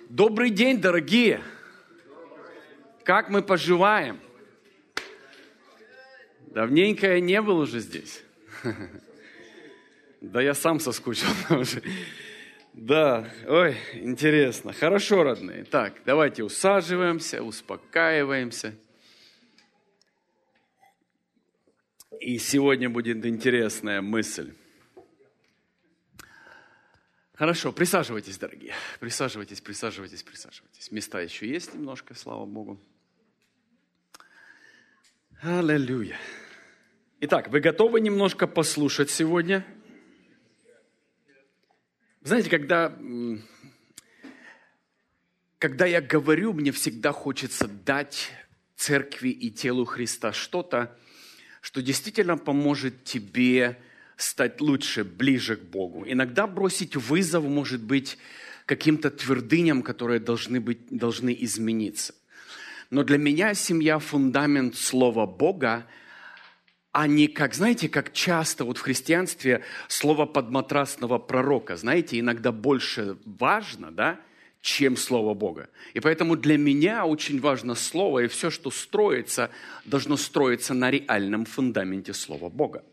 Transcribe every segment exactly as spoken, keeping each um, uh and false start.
Добрый день, дорогие! Как мы поживаем? Давненько я не был уже здесь. Да я сам соскучился уже. Да, ой, интересно. Хорошо, родные. Так, давайте усаживаемся, успокаиваемся. И сегодня будет интересная мысль. Хорошо, присаживайтесь, дорогие. Присаживайтесь, присаживайтесь, присаживайтесь. Места еще есть немножко, слава Богу. Аллилуйя. Итак, вы готовы немножко послушать сегодня? Знаете, когда, когда я говорю, мне всегда хочется дать церкви и телу Христа что-то, что действительно поможет тебе стать лучше, ближе к Богу. Иногда бросить вызов может быть каким-то твердыням, которые должны быть, должны измениться. Но для меня семья – фундамент Слова Бога, а не как, знаете, как часто вот в христианстве слово подматрасного пророка, знаете, иногда больше важно, да, чем Слово Бога. И поэтому для меня очень важно Слово, и все, что строится, должно строиться на реальном фундаменте Слова Бога.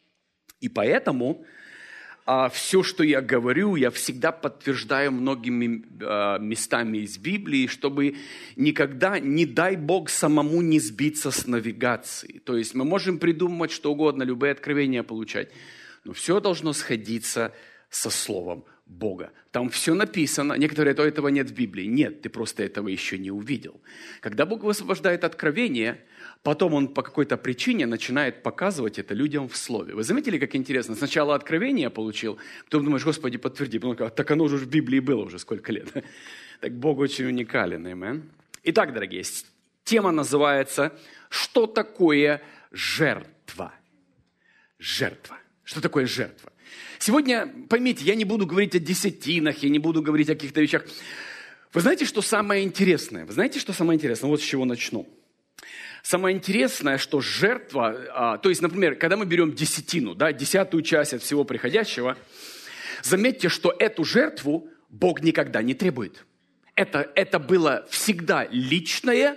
И поэтому а, все, что я говорю, я всегда подтверждаю многими а, местами из Библии, чтобы никогда, не дай Бог, самому не сбиться с навигации. То есть мы можем придумывать что угодно, любые откровения получать, но все должно сходиться со Словом Бога. Там все написано. Некоторые говорят, этого нет в Библии. Нет, ты просто этого еще не увидел. Когда Бог высвобождает откровение, потом Он по какой-то причине начинает показывать это людям в Слове. Вы заметили, как интересно? Сначала откровение получил, потом думаешь, Господи, подтверди. Потом говоришь, так оно уже в Библии было уже сколько лет. Так Бог очень уникален. Amen. Итак, дорогие, тема называется «Что такое жертва?» Жертва. Что такое жертва? Сегодня, поймите, я не буду говорить о десятинах, я не буду говорить о каких-то вещах. Вы знаете, что самое интересное? Вы знаете, что самое интересное? Вот с чего начну. Самое интересное, что жертва, а, то есть, например, когда мы берем десятину, да, десятую часть от всего приходящего, заметьте, что эту жертву Бог никогда не требует. Это, это было всегда личное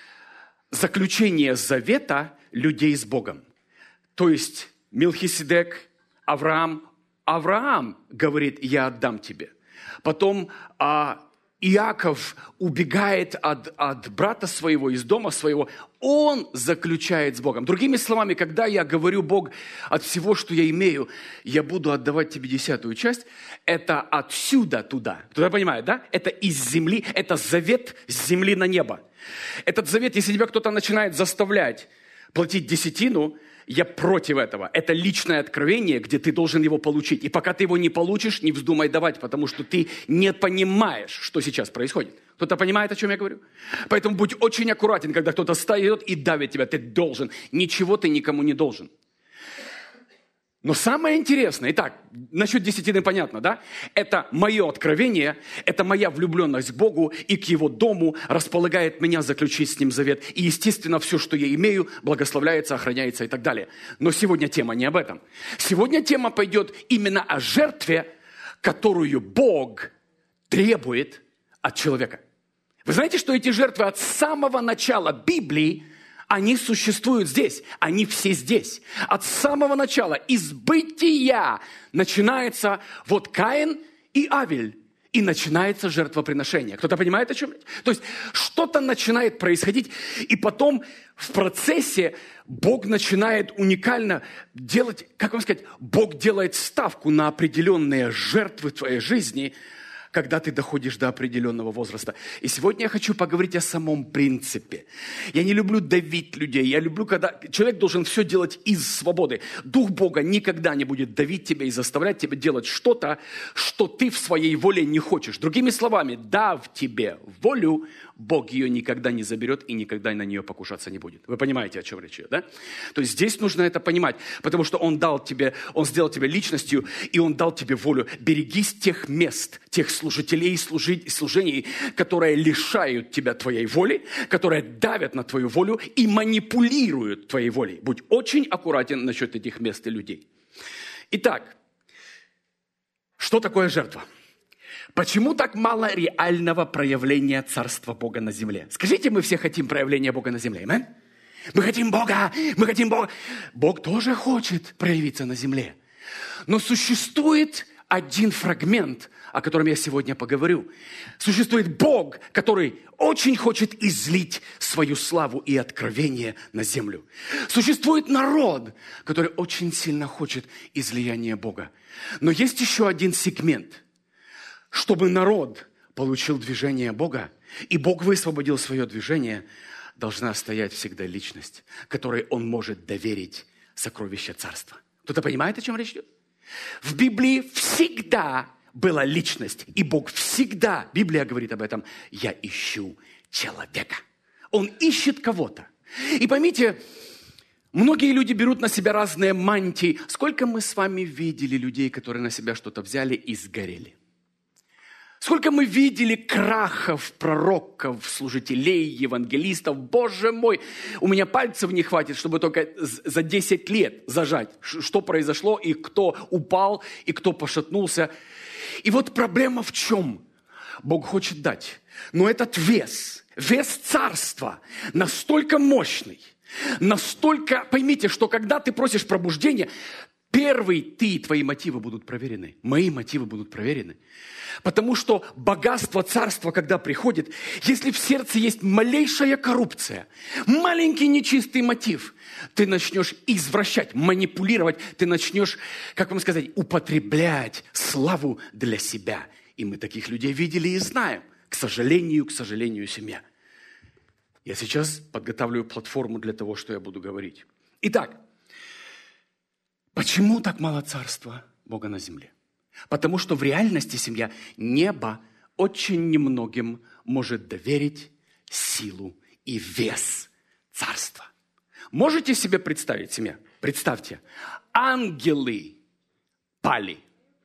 заключение завета людей с Богом. То есть Мелхиседек, Авраам, Авраам говорит, я отдам тебе. Потом а, Иаков убегает от, от брата своего, из дома своего. Он заключает с Богом. Другими словами, когда я говорю, Бог, от всего, что я имею, я буду отдавать тебе десятую часть, это отсюда туда. Кто-то понимает, да? Это из земли, это завет с земли на небо. Этот завет, если тебя кто-то начинает заставлять платить десятину, я против этого. Это личное откровение, где ты должен его получить. И пока ты его не получишь, не вздумай давать, потому что ты не понимаешь, что сейчас происходит. Кто-то понимает, о чем я говорю? Поэтому будь очень аккуратен, когда кто-то встает и давит тебя. Ты должен. Ничего ты никому не должен. Но самое интересное, итак, насчет десятины понятно, да? Это мое откровение, это моя влюбленность к Богу и к Его дому располагает меня заключить с Ним завет. И, естественно, все, что я имею, благословляется, охраняется и так далее. Но сегодня тема не об этом. Сегодня тема пойдет именно о жертве, которую Бог требует от человека. Вы знаете, что эти жертвы от самого начала Библии, они существуют здесь, они все здесь. От самого начала, из бытия, начинается вот Каин и Авель. И начинается жертвоприношение. Кто-то понимает, о чем речь? То есть что-то начинает происходить, и потом в процессе Бог начинает уникально делать, как вам сказать, Бог делает ставку на определенные жертвы в твоей жизни, когда ты доходишь до определенного возраста. И сегодня я хочу поговорить о самом принципе. Я не люблю давить людей. Я люблю, когда человек должен все делать из свободы. Дух Бога никогда не будет давить тебя и заставлять тебя делать что-то, что ты в своей воле не хочешь. Другими словами, дав тебе волю, Бог ее никогда не заберет и никогда на нее покушаться не будет. Вы понимаете, о чем речь идет, да? То есть здесь нужно это понимать, потому что Он дал тебе, Он сделал тебя личностью, и Он дал тебе волю. Берегись тех мест, тех служителей и служений, которые лишают тебя твоей воли, которые давят на твою волю и манипулируют твоей волей. Будь очень аккуратен насчет этих мест и людей. Итак, что такое жертва? Почему так мало реального проявления Царства Бога на земле? Скажите, мы все хотим проявления Бога на земле, аминь? Мы хотим Бога, мы хотим Бога. Бог тоже хочет проявиться на земле. Но существует один фрагмент, о котором я сегодня поговорю. Существует Бог, который очень хочет излить свою славу и откровение на землю. Существует народ, который очень сильно хочет излияния Бога. Но есть еще один сегмент. Чтобы народ получил движение Бога, и Бог высвободил свое движение, должна стоять всегда личность, которой он может доверить сокровища царства. Кто-то понимает, о чем речь идет? В Библии всегда была личность, и Бог всегда, Библия говорит об этом, я ищу человека. Он ищет кого-то. И поймите, многие люди берут на себя разные мантии. Сколько мы с вами видели людей, которые на себя что-то взяли и сгорели? Сколько мы видели крахов, пророков, служителей, евангелистов. Боже мой, у меня пальцев не хватит, чтобы только за десять лет зажать, что произошло, и кто упал, и кто пошатнулся. И вот проблема в чем? Бог хочет дать. Но этот вес, вес царства настолько мощный, настолько, поймите, что когда ты просишь пробуждения, первый ты и твои мотивы будут проверены. Мои мотивы будут проверены. Потому что богатство царства, когда приходит, если в сердце есть малейшая коррупция, маленький нечистый мотив, ты начнешь извращать, манипулировать, ты начнешь, как вам сказать, употреблять славу для себя. И мы таких людей видели и знаем. К сожалению, к сожалению, семья. Я сейчас подготавливаю платформу для того, что я буду говорить. Итак, почему так мало царства Бога на земле? Потому что в реальности, семья, небо очень немногим может доверить силу и вес царства. Можете себе представить, семья? Представьте, ангелы пали.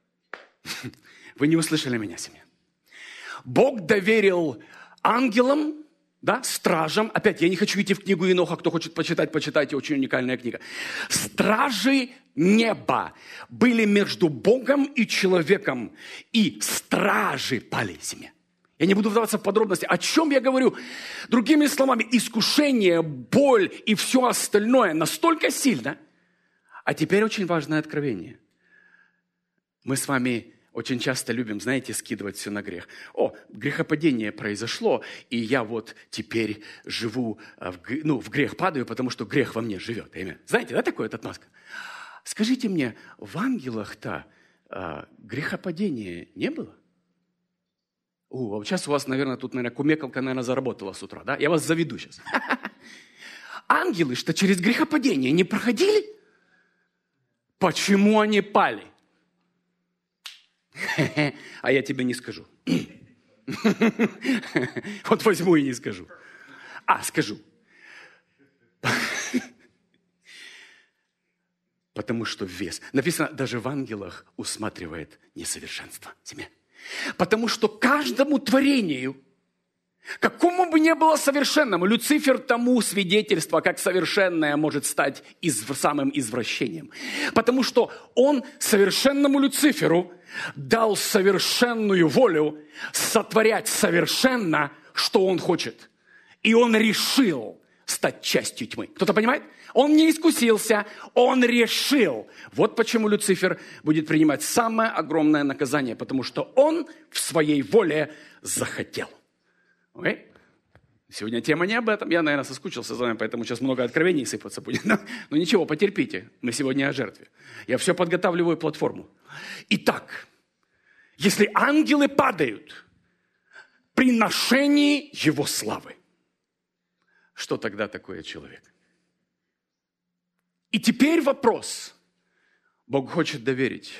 Вы не услышали меня, семья. Бог доверил ангелам, да, стражам. Опять, я не хочу идти в книгу Еноха. Кто хочет почитать, почитайте. Очень уникальная книга. Стражи неба были между Богом и человеком. И стражи пали, семья. Я не буду вдаваться в подробности. О чем я говорю? Другими словами, искушение, боль и все остальное настолько сильно. А теперь очень важное откровение. Мы с вами очень часто любим, знаете, скидывать все на грех. О, грехопадение произошло, и я вот теперь живу, в, ну, в грех падаю, потому что грех во мне живет. Знаете, да, такое отмазка? Скажите мне, в ангелах-то а, грехопадения не было? О, а вот сейчас у вас, наверное, тут, наверное, кумекалка, наверное, заработала с утра, да? Я вас заведу сейчас. Ангелы что через грехопадение не проходили? Почему они пали? А я тебе не скажу. Вот возьму и не скажу. А, скажу. Потому что вес. Написано, даже в ангелах усматривает несовершенство. Семья. Потому что каждому творению, какому бы ни было совершенному, Люцифер тому свидетельство, как совершенное может стать изв... самым извращением. Потому что он совершенному Люциферу дал совершенную волю сотворять совершенно, что он хочет. И он решил стать частью тьмы. Кто-то понимает? Он не искусился, он решил. Вот почему Люцифер будет принимать самое огромное наказание, потому что он в своей воле захотел. Okay? Сегодня тема не об этом. Я, наверное, соскучился за вами, поэтому сейчас много откровений сыпаться будет. Но, но ничего, потерпите. Мы сегодня о жертве. Я все подготавливаю платформу. Итак, если ангелы падают при ношении его славы, что тогда такое человек? И теперь вопрос. Бог хочет доверить.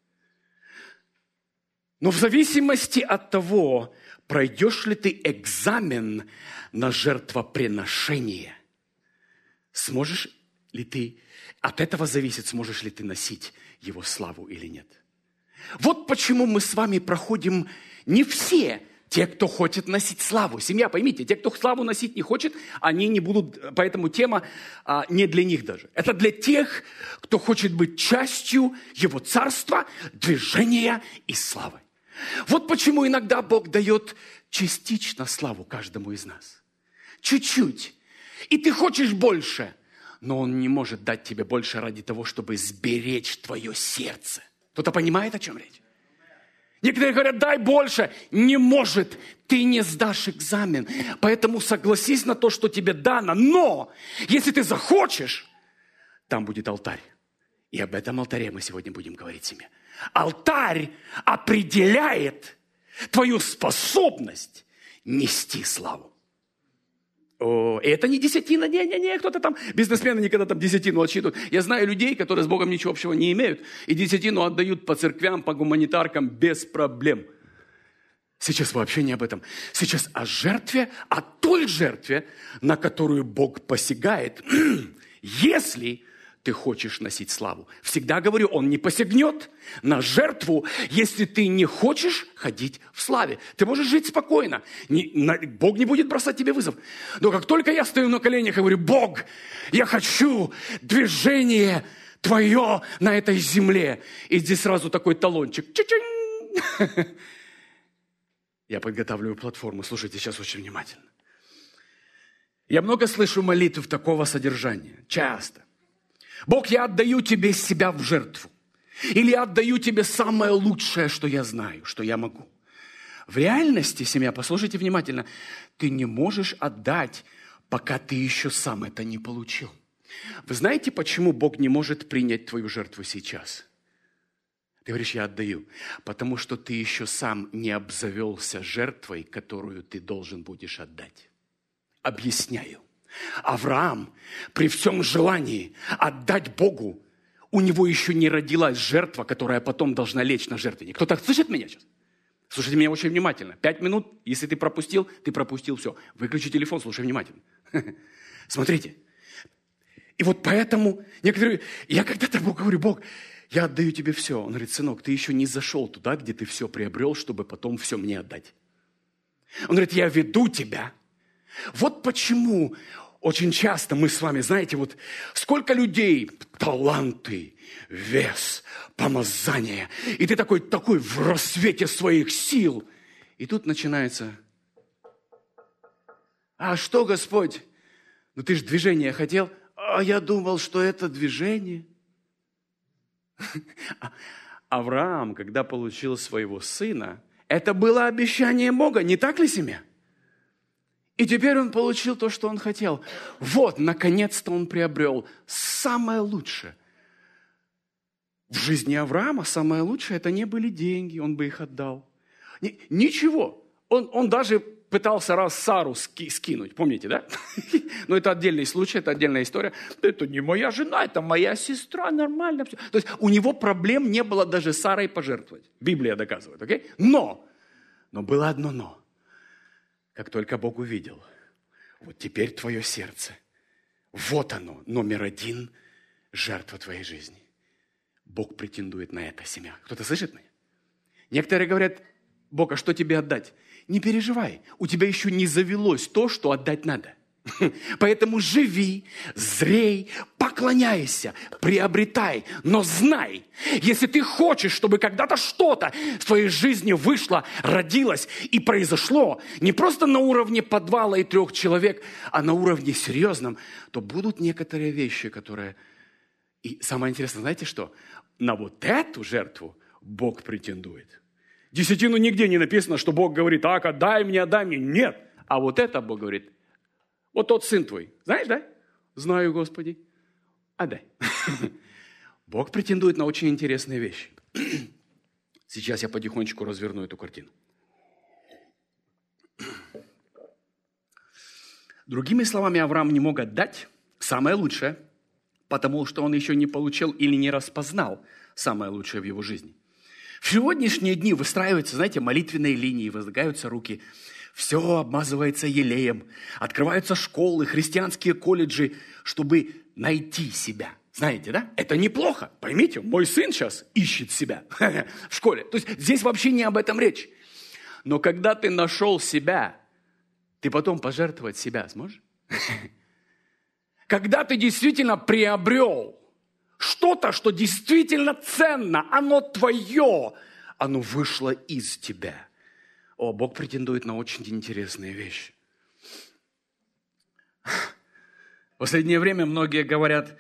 Но в зависимости от того, пройдешь ли ты экзамен на жертвоприношение, сможешь ли ты, от этого зависит, сможешь ли ты носить его славу или нет. Вот почему мы с вами проходим не все те, кто хочет носить славу. Семья, поймите, те, кто славу носить не хочет, они не будут, поэтому тема а, не для них даже. Это для тех, кто хочет быть частью его царства, движения и славы. Вот почему иногда Бог дает частично славу каждому из нас. Чуть-чуть. И ты хочешь больше, но Он не может дать тебе больше ради того, чтобы сберечь твое сердце. Кто-то понимает, о чем речь? Некоторые говорят, дай больше. Не может. Ты не сдашь экзамен. Поэтому согласись на то, что тебе дано. Но, если ты захочешь, там будет алтарь. И об этом алтаре мы сегодня будем говорить семье. Алтарь определяет твою способность нести славу. О, и это не десятина, не-не-не, кто-то там, бизнесмены никогда там десятину отсчитывают. Я знаю людей, которые с Богом ничего общего не имеют, и десятину отдают по церквям, по гуманитаркам без проблем. Сейчас вообще не об этом. Сейчас о жертве, о той жертве, на которую Бог посягает, если ты хочешь носить славу. Всегда говорю, Он не посягнет на жертву, если ты не хочешь ходить в славе. Ты можешь жить спокойно. Не, на, Бог не будет бросать тебе вызов. Но как только я стою на коленях и говорю, Бог, я хочу движение Твое на этой земле. И здесь сразу такой талончик. Ча-чинь! Я подготавливаю платформу. Слушайте сейчас очень внимательно. Я много слышу молитв такого содержания. Часто. Бог, я отдаю тебе себя в жертву. Или я отдаю тебе самое лучшее, что я знаю, что я могу. В реальности, семья, послушайте внимательно, ты не можешь отдать, пока ты еще сам это не получил. Вы знаете, почему Бог не может принять твою жертву сейчас? Ты говоришь, я отдаю. Потому что ты еще сам не обзавелся жертвой, которую ты должен будешь отдать. Объясняю. Авраам при всем желании отдать Богу, у него еще не родилась жертва, которая потом должна лечь на жертвенник. Кто-то слышит меня сейчас? Слушайте меня очень внимательно. Пять минут, если ты пропустил, ты пропустил все. Выключи телефон, слушай внимательно. Смотрите. И вот поэтому некоторые... Я когда-то Богу говорю, Бог, я отдаю тебе все. Он говорит, сынок, ты еще не зашел туда, где ты все приобрел, чтобы потом все мне отдать. Он говорит, я веду тебя. Вот почему очень часто мы с вами, знаете, вот сколько людей, таланты, вес, помазание, и ты такой, такой в рассвете своих сил. И тут начинается, а что, Господь, ну ты же движение хотел, а я думал, что это движение. Авраам, когда получил своего сына, это было обещание Бога, не так ли, семья? И теперь он получил то, что он хотел. Вот, наконец-то он приобрел самое лучшее. В жизни Авраама самое лучшее, это не были деньги, он бы их отдал. Ничего. Он, он даже пытался раз Сару ски, скинуть, помните, да? Но это отдельный случай, это отдельная история. Это не моя жена, это моя сестра, нормально все. То есть у него проблем не было даже Сарой пожертвовать. Библия доказывает, окей? Но, но было одно но. Как только Бог увидел, вот теперь твое сердце, вот оно, номер один, жертва твоей жизни. Бог претендует на это, семья. Кто-то слышит меня? Некоторые говорят, Бог, а что тебе отдать? Не переживай, у тебя еще не завелось то, что отдать надо. Поэтому живи, зрей, поклоняйся, приобретай. Но знай, если ты хочешь, чтобы когда-то что-то в твоей жизни вышло, родилось и произошло, не просто на уровне подвала и трех человек, а на уровне серьезном, то будут некоторые вещи, которые... И самое интересное, знаете что? На вот эту жертву Бог претендует. Десятину нигде не написано, что Бог говорит, так, отдай мне, отдай мне. Нет. А вот это Бог говорит, вот тот сын твой, знаешь, да? Знаю, Господи. Отдай. Бог претендует на очень интересные вещи. Сейчас я потихонечку разверну эту картину. Другими словами, Авраам не мог отдать самое лучшее, потому что он еще не получил или не распознал самое лучшее в его жизни. В сегодняшние дни выстраиваются, знаете, молитвенные линии, возлагаются руки. Все обмазывается елеем. Открываются школы, христианские колледжи, чтобы найти себя. Знаете, да? Это неплохо. Поймите, мой сын сейчас ищет себя в школе. То есть здесь вообще не об этом речь. Но когда ты нашел себя, ты потом пожертвовать себя сможешь? Когда ты действительно приобрел что-то, что действительно ценно, оно твое, оно вышло из тебя. О, Бог претендует на очень интересные вещи. В последнее время многие говорят,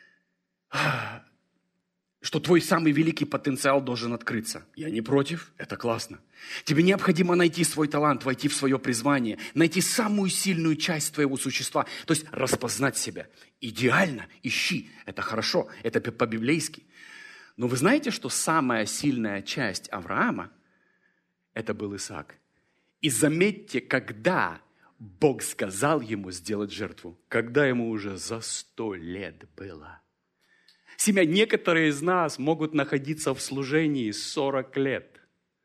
что твой самый великий потенциал должен открыться. Я не против, это классно. Тебе необходимо найти свой талант, войти в свое призвание, найти самую сильную часть твоего существа, то есть распознать себя. Идеально, ищи, это хорошо, это по-библейски. Но вы знаете, что самая сильная часть Авраама – это был Исаак. И заметьте, когда Бог сказал ему сделать жертву, когда ему уже за сто лет было. Семья, некоторые из нас могут находиться в служении сорок лет.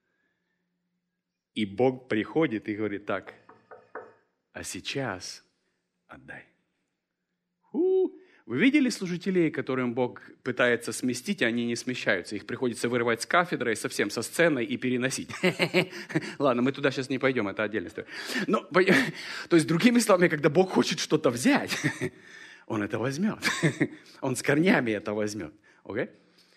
И Бог приходит и говорит так, а сейчас отдай. У-у-у. Вы видели служителей, которым Бог пытается сместить, а они не смещаются? Их приходится вырывать с кафедры, и совсем со сцены и переносить. Ладно, мы туда сейчас не пойдем, это отдельная история. Но, то есть, другими словами, когда Бог хочет что-то взять, Он это возьмет. Он с корнями это возьмет. Okay?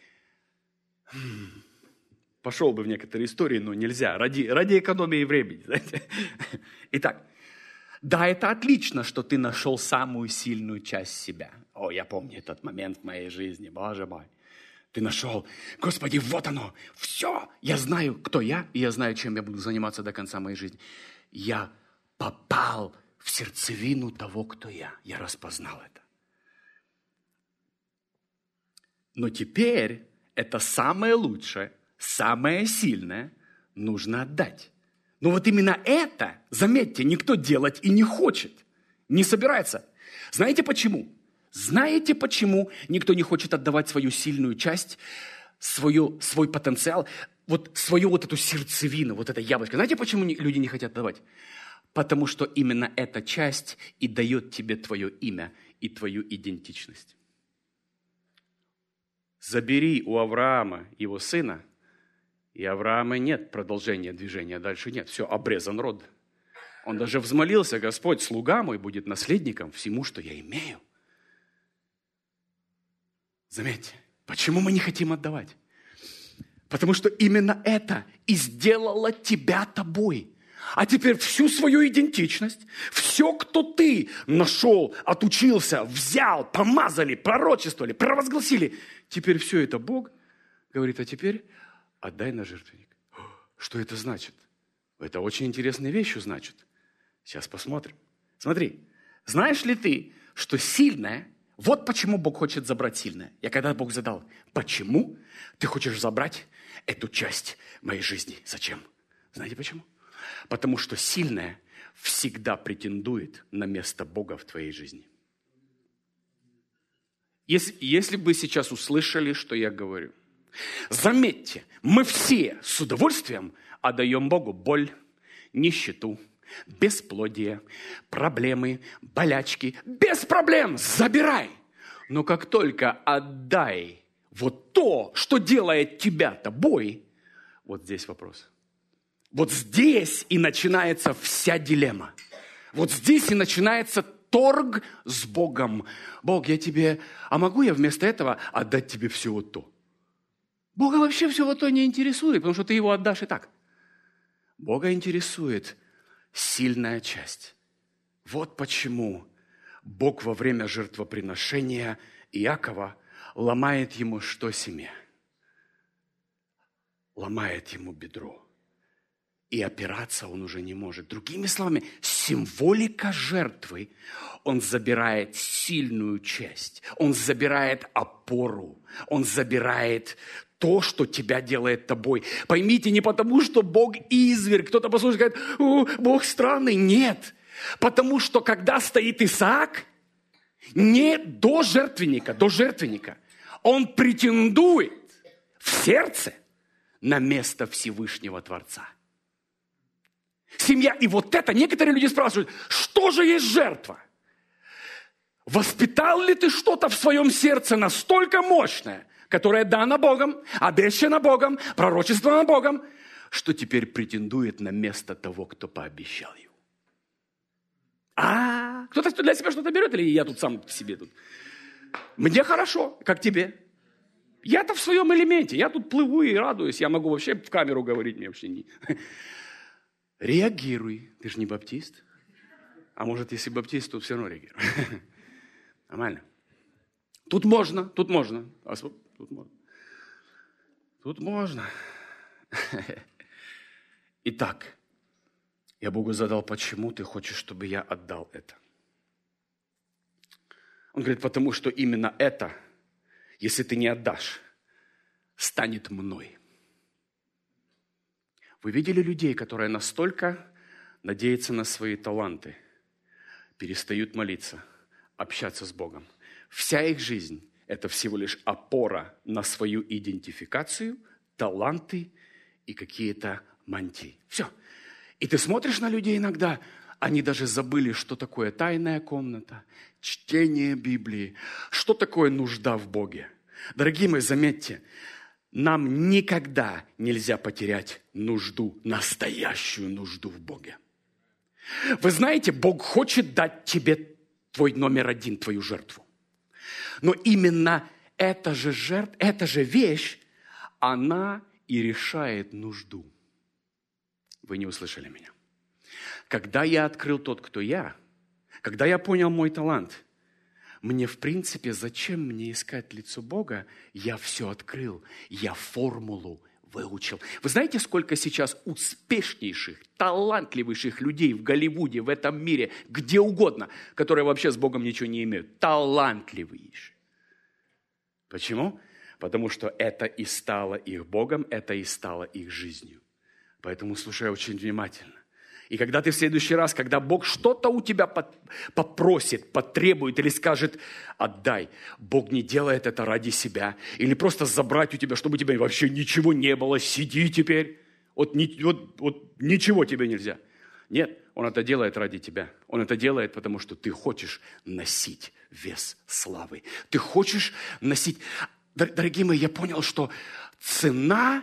Пошел бы в некоторые истории, но нельзя. Ради, ради экономии времени. Знаете? Итак, да, это отлично, что ты нашел самую сильную часть себя. О, я помню этот момент в моей жизни. Боже мой. Ты нашел. Господи, вот оно. Все. Я знаю, кто я, и я знаю, чем я буду заниматься до конца моей жизни. Я попал в сердцевину того, кто я. Я распознал это. Но теперь это самое лучшее, самое сильное нужно отдать. Но вот именно это, заметьте, никто делать и не хочет, не собирается. Знаете почему? Знаете почему никто не хочет отдавать свою сильную часть, свою, свой потенциал, вот свою вот эту сердцевину, вот это яблочко? Знаете, почему люди не хотят отдавать? Потому что именно эта часть и дает тебе твое имя и твою идентичность. Забери у Авраама его сына, и Авраама нет продолжения движения, дальше нет. Все, обрезан род. Он даже взмолился, Господь, слуга мой будет наследником всему, что я имею. Заметьте, почему мы не хотим отдавать? Потому что именно это и сделало тебя тобой. А теперь всю свою идентичность, все, кто ты нашел, отучился, взял, помазали, пророчествовали, провозгласили, теперь все это Бог говорит, а теперь отдай на жертвенник. Что это значит? Это очень интересные вещи значит. Сейчас посмотрим. Смотри, знаешь ли ты, что сильное, вот почему Бог хочет забрать сильное. Я когда Бог задал, почему ты хочешь забрать эту часть моей жизни? Зачем? Знаете почему? Потому что сильное всегда претендует на место Бога в твоей жизни. Если, если бы вы сейчас услышали, что я говорю, заметьте, мы все с удовольствием отдаем Богу боль, нищету, бесплодие, проблемы, болячки. Без проблем забирай. Но как только отдай вот то, что делает тебя тобой, вот здесь вопрос. Вот здесь и начинается вся дилемма. Вот здесь и начинается торг с Богом. Бог, я тебе, а могу я вместо этого отдать тебе все вот то? Бога вообще все вот то не интересует, потому что ты его отдашь и так. Бога интересует сильная часть. Вот почему Бог во время жертвоприношения Иакова ломает ему что семя? Ломает ему бедро. И опираться он уже не может. Другими словами, символика жертвы, он забирает сильную часть, он забирает опору, он забирает то, что тебя делает тобой. Поймите, не потому, что Бог изверг, кто-то послушает, говорит, о, Бог странный. Нет, потому что когда стоит Исаак, не до жертвенника, до жертвенника, он претендует в сердце на место Всевышнего Творца. Семья. И вот это, некоторые люди спрашивают, что же есть жертва? Воспитал ли ты что-то в своем сердце настолько мощное, которое дано Богом, обещано Богом, пророчествовано Богом, что теперь претендует на место того, кто пообещал его? А, кто-то для себя что-то берет, или я тут сам себе тут? Мне хорошо, как тебе? Я-то в своем элементе, я тут плыву и радуюсь, я могу вообще в камеру говорить, мне вообще не... Реагируй, ты же не баптист. А может, если баптист, то все равно реагируй. Нормально. Тут можно, тут можно. Тут можно. Тут можно. Итак, я Богу задал, почему ты хочешь, чтобы я отдал это? Он говорит, потому что именно это, если ты не отдашь, станет мной. Вы видели людей, которые настолько надеются на свои таланты, перестают молиться, общаться с Богом. Вся их жизнь – это всего лишь опора на свою идентификацию, таланты и какие-то мантии. Все. И ты смотришь на людей иногда, они даже забыли, что такое тайная комната, чтение Библии, что такое нужда в Боге. Дорогие мои, заметьте, нам никогда нельзя потерять нужду, настоящую нужду в Боге. Вы знаете, Бог хочет дать тебе твой номер один, твою жертву. Но именно эта же жертва, эта же вещь, она и решает нужду. Вы не услышали меня. Когда я открыл тот, кто я, когда я понял мой талант, мне, в принципе, зачем мне искать лицо Бога? Я все открыл, я формулу выучил. Вы знаете, сколько сейчас успешнейших, талантливейших людей в Голливуде, в этом мире, где угодно, которые вообще с Богом ничего не имеют? Талантливейшие. Почему? Потому что это и стало их Богом, это и стало их жизнью. Поэтому слушай очень внимательно. И когда ты в следующий раз, когда Бог что-то у тебя попросит, потребует или скажет, отдай, Бог не делает это ради себя. Или просто забрать у тебя, чтобы у тебя вообще ничего не было, сиди теперь. Вот, вот, вот ничего тебе нельзя. Нет, Он это делает ради тебя. Он это делает, потому что ты хочешь носить вес славы. Ты хочешь носить... Дорогие мои, я понял, что цена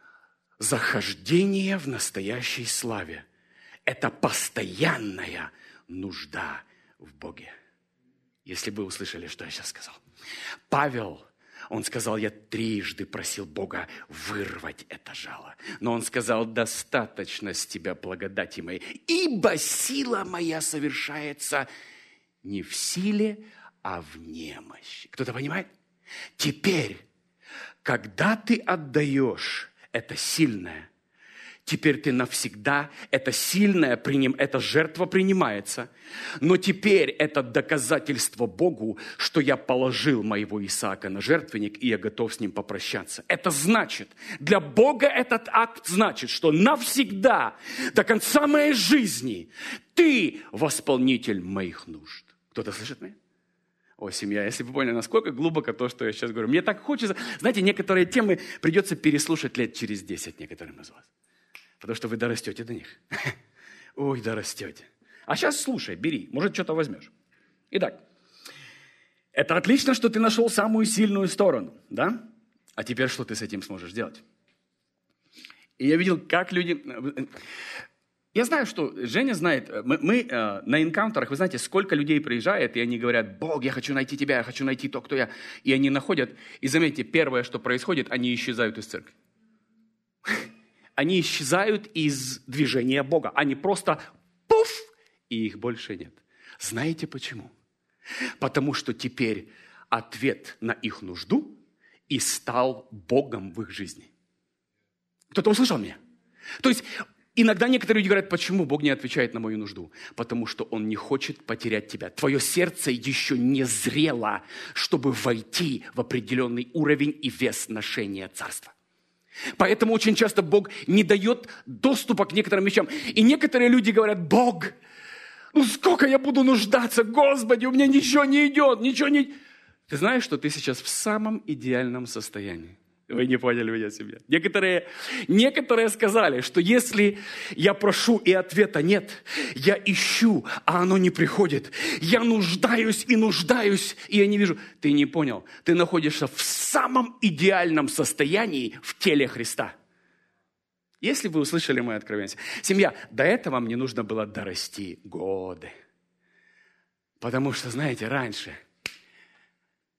захождения в настоящей славе – это постоянная нужда в Боге. Если бы вы услышали, что я сейчас сказал. Павел, он сказал, я трижды просил Бога вырвать это жало. Но он сказал, достаточно с тебя благодати моей, ибо сила моя совершается не в силе, а в немощи. Кто-то понимает? Теперь, когда ты отдаешь это сильное, теперь ты навсегда, это сильное, приним, эта жертва принимается. Но теперь это доказательство Богу, что я положил моего Исаака на жертвенник, и я готов с ним попрощаться. Это значит, для Бога этот акт значит, что навсегда, до конца моей жизни, ты восполнитель моих нужд. Кто-то слышит меня? О, семья, если вы поняли, насколько глубоко то, что я сейчас говорю. Мне так хочется, знаете, некоторые темы придется переслушать лет через десять некоторым из вас. Потому что вы дорастете до них. Ой, дорастете. А сейчас слушай, бери, может, что-то возьмешь. Итак, это отлично, что ты нашел самую сильную сторону, да? А теперь что ты с этим сможешь делать? И я видел, как люди... Я знаю, что Женя знает, мы, мы э, на энкаунтерах, вы знаете, сколько людей приезжает, и они говорят, Бог, я хочу найти тебя, я хочу найти то, кто я. И они находят, и заметьте, первое, что происходит, они исчезают из церкви. Они исчезают из движения Бога. Они просто пуф, и их больше нет. Знаете почему? Потому что теперь ответ на их нужду и стал Богом в их жизни. Кто-то услышал меня? То есть иногда некоторые люди говорят, почему Бог не отвечает на мою нужду? Потому что Он не хочет потерять тебя. Твое сердце еще не зрело, чтобы войти в определенный уровень и вес ношения царства. Поэтому очень часто Бог не дает доступа к некоторым вещам. И некоторые люди говорят, Бог, ну сколько я буду нуждаться, Господи, у меня ничего не идет, ничего не... Ты знаешь, что ты сейчас в самом идеальном состоянии? Вы не поняли меня, семья. Некоторые, некоторые сказали, что если я прошу и ответа нет, я ищу, а оно не приходит. Я нуждаюсь и нуждаюсь, и я не вижу. Ты не понял. Ты находишься в самом идеальном состоянии в теле Христа. Если вы услышали мое откровение. Семья, до этого мне нужно было дорасти годы. Потому что, знаете, раньше...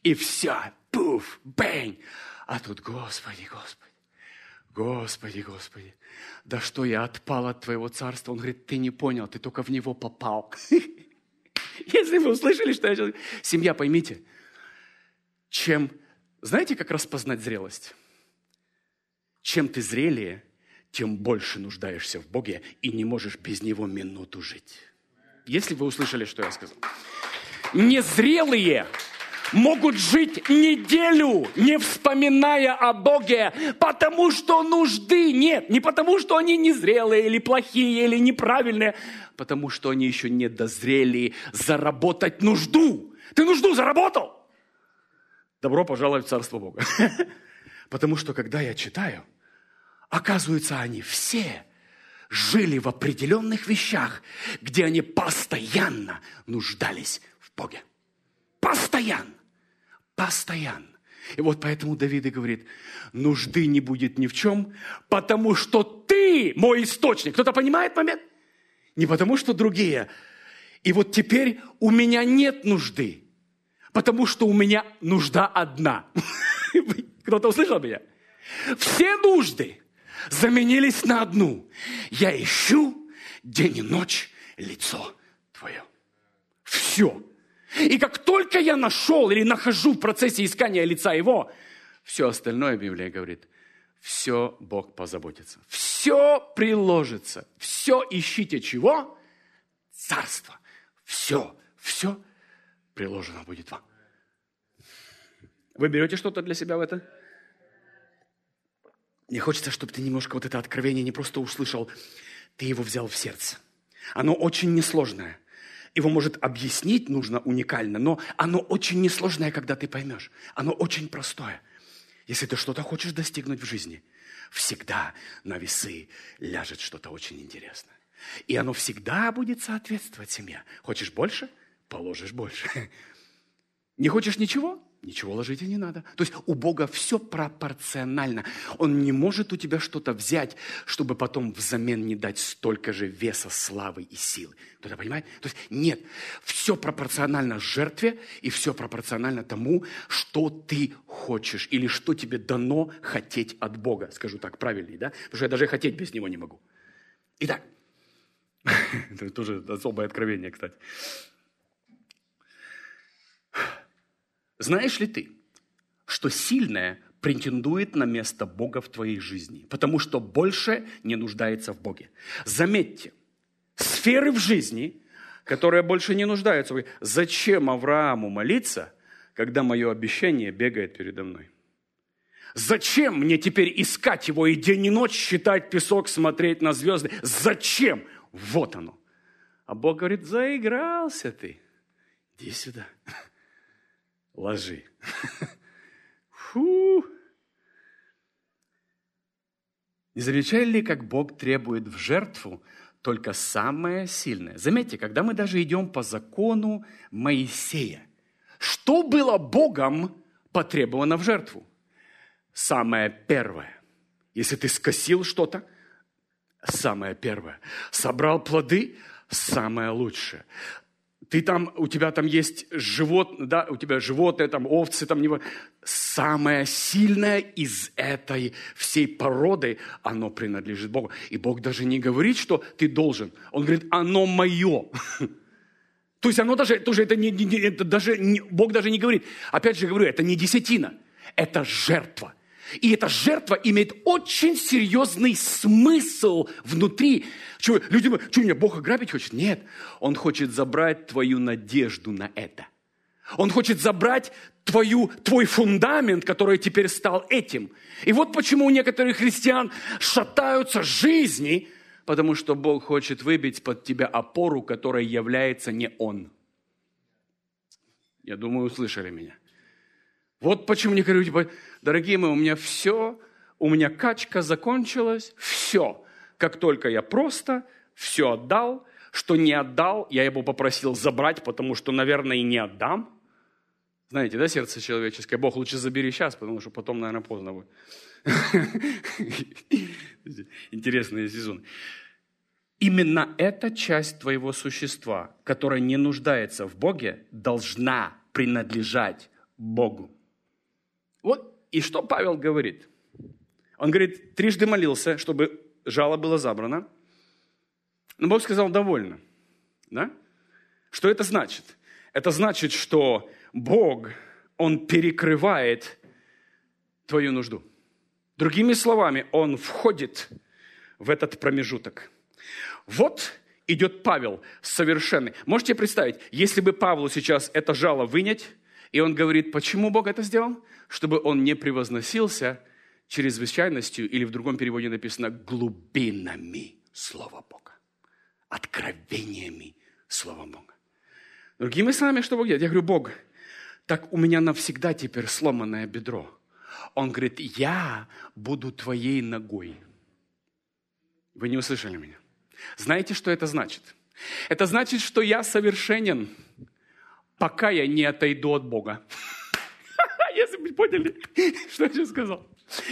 И все, пуф, бэнь. А тут, Господи, Господи, Господи, Господи, да что я отпал от Твоего царства? Он говорит, ты не понял, ты только в него попал. Если вы услышали, что я сейчас... Семья, поймите, чем... Знаете, как распознать зрелость? Чем ты зрелее, тем больше нуждаешься в Боге и не можешь без Него минуту жить. Если вы услышали, что я сказал. Незрелые могут жить неделю, не вспоминая о Боге, потому что нужды нет. Не потому, что они незрелые или плохие, или неправильные, потому что они еще не дозрели заработать нужду. Ты нужду заработал? Добро пожаловать в Царство Бога. Потому что, когда я читаю, оказывается, они все жили в определенных вещах, где они постоянно нуждались в Боге. Постоянно. Постоянно. И вот поэтому Давид и говорит, нужды не будет ни в чем, потому что ты мой источник. Кто-то понимает момент? Не потому что другие. И вот теперь у меня нет нужды, потому что у меня нужда одна. Кто-то услышал меня? Все нужды заменились на одну. Я ищу день и ночь лицо Твое. Все. И как только я нашел или нахожу в процессе искания лица Его, все остальное, Библия говорит, все Бог позаботится. Все приложится. Все ищите чего? Царство. Все, все приложено будет вам. Вы берете что-то для себя в это? Мне хочется, чтобы ты немножко вот это откровение не просто услышал, ты его взял в сердце. Оно очень несложное. Его, может, объяснить нужно уникально, но оно очень несложное, когда ты поймешь. Оно очень простое. Если ты что-то хочешь достигнуть в жизни, всегда на весы ляжет что-то очень интересное. И оно всегда будет соответствовать семье. Хочешь больше? Положишь больше. Не хочешь ничего? Ничего ложить и не надо. То есть у Бога все пропорционально. Он не может у тебя что-то взять, чтобы потом взамен не дать столько же веса, славы и силы. Кто-то понимает? То есть нет, все пропорционально жертве и все пропорционально тому, что ты хочешь или что тебе дано хотеть от Бога. Скажу так, правильнее, да? Потому что я даже хотеть без Него не могу. Итак, это тоже особое откровение, кстати. Знаешь ли ты, что сильное претендует на место Бога в твоей жизни, потому что больше не нуждается в Боге? Заметьте, сферы в жизни, которые больше не нуждаются в Боге. Зачем Аврааму молиться, когда мое обещание бегает передо мной? Зачем мне теперь искать его и день и ночь, считать песок, смотреть на звезды? Зачем? Вот оно. А Бог говорит, заигрался ты. Иди сюда. Ложи. Фу. Не замечали ли, как Бог требует в жертву только самое сильное? Заметьте, когда мы даже идем по закону Моисея, что было Богом потребовано в жертву? Самое первое. Если ты скосил что-то, самое первое. Собрал плоды, самое лучшее. Ты там, у тебя там есть живот, да, у тебя животные, там овцы, там не... Самое сильное из этой всей породы, оно принадлежит Богу. И Бог даже не говорит, что ты должен. Он говорит, оно мое. То есть оно даже, тоже это не, не, это даже, не, Бог даже не говорит. Опять же говорю, это не десятина, это жертва. И эта жертва имеет очень серьезный смысл внутри. Что, люди думают, что меня Бог ограбить хочет? Нет, Он хочет забрать твою надежду на это. Он хочет забрать твою, твой фундамент, который теперь стал этим. И вот почему у некоторых христиан шатаются жизни, потому что Бог хочет выбить под тебя опору, которая является не Он. Я думаю, услышали меня. Вот почему не говорю, типа, дорогие мои, у меня все, у меня качка закончилась, все. Как только я просто все отдал, что не отдал, я его попросил забрать, потому что, наверное, и не отдам. Знаете, да, сердце человеческое, Бог, лучше забери сейчас, потому что потом, наверное, поздно будет. Интересный сезон. Именно эта часть твоего существа, которая не нуждается в Боге, должна принадлежать Богу. Вот и что Павел говорит? Он говорит, трижды молился, чтобы жало было забрано. Но Бог сказал, довольно. Да? Что это значит? Это значит, что Бог, Он перекрывает твою нужду. Другими словами, Он входит в этот промежуток. Вот идет Павел совершенный. Можете представить, если бы Павлу сейчас это жало вынять, и он говорит, почему Бог это сделал? Чтобы он не превозносился чрезвычайностью, или в другом переводе написано глубинами Слова Бога. Откровениями Слова Бога. Другими словами, что Бог делает? Я говорю, Бог, так у меня навсегда теперь сломанное бедро. Он говорит, я буду твоей ногой. Вы не услышали меня? Знаете, что это значит? Это значит, что я совершенен, пока я не отойду от Бога. Если бы поняли, что я сейчас сказал.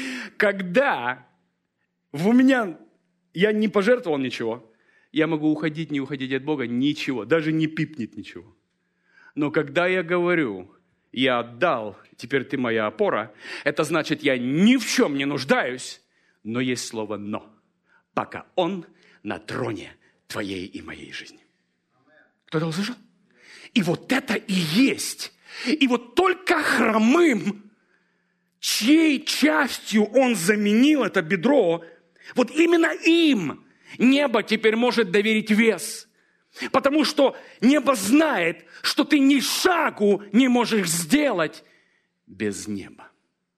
Когда у меня, я не пожертвовал ничего, я могу уходить, не уходить от Бога, ничего, даже не пипнет ничего. Но когда я говорю, я отдал, теперь ты моя опора, это значит, я ни в чем не нуждаюсь, но есть слово «но», пока Он на троне твоей и моей жизни. Кто-то услышал? И вот это и есть. И вот только хромым, чьей частью Он заменил это бедро, вот именно им небо теперь может доверить вес. Потому что небо знает, что ты ни шагу не можешь сделать без неба.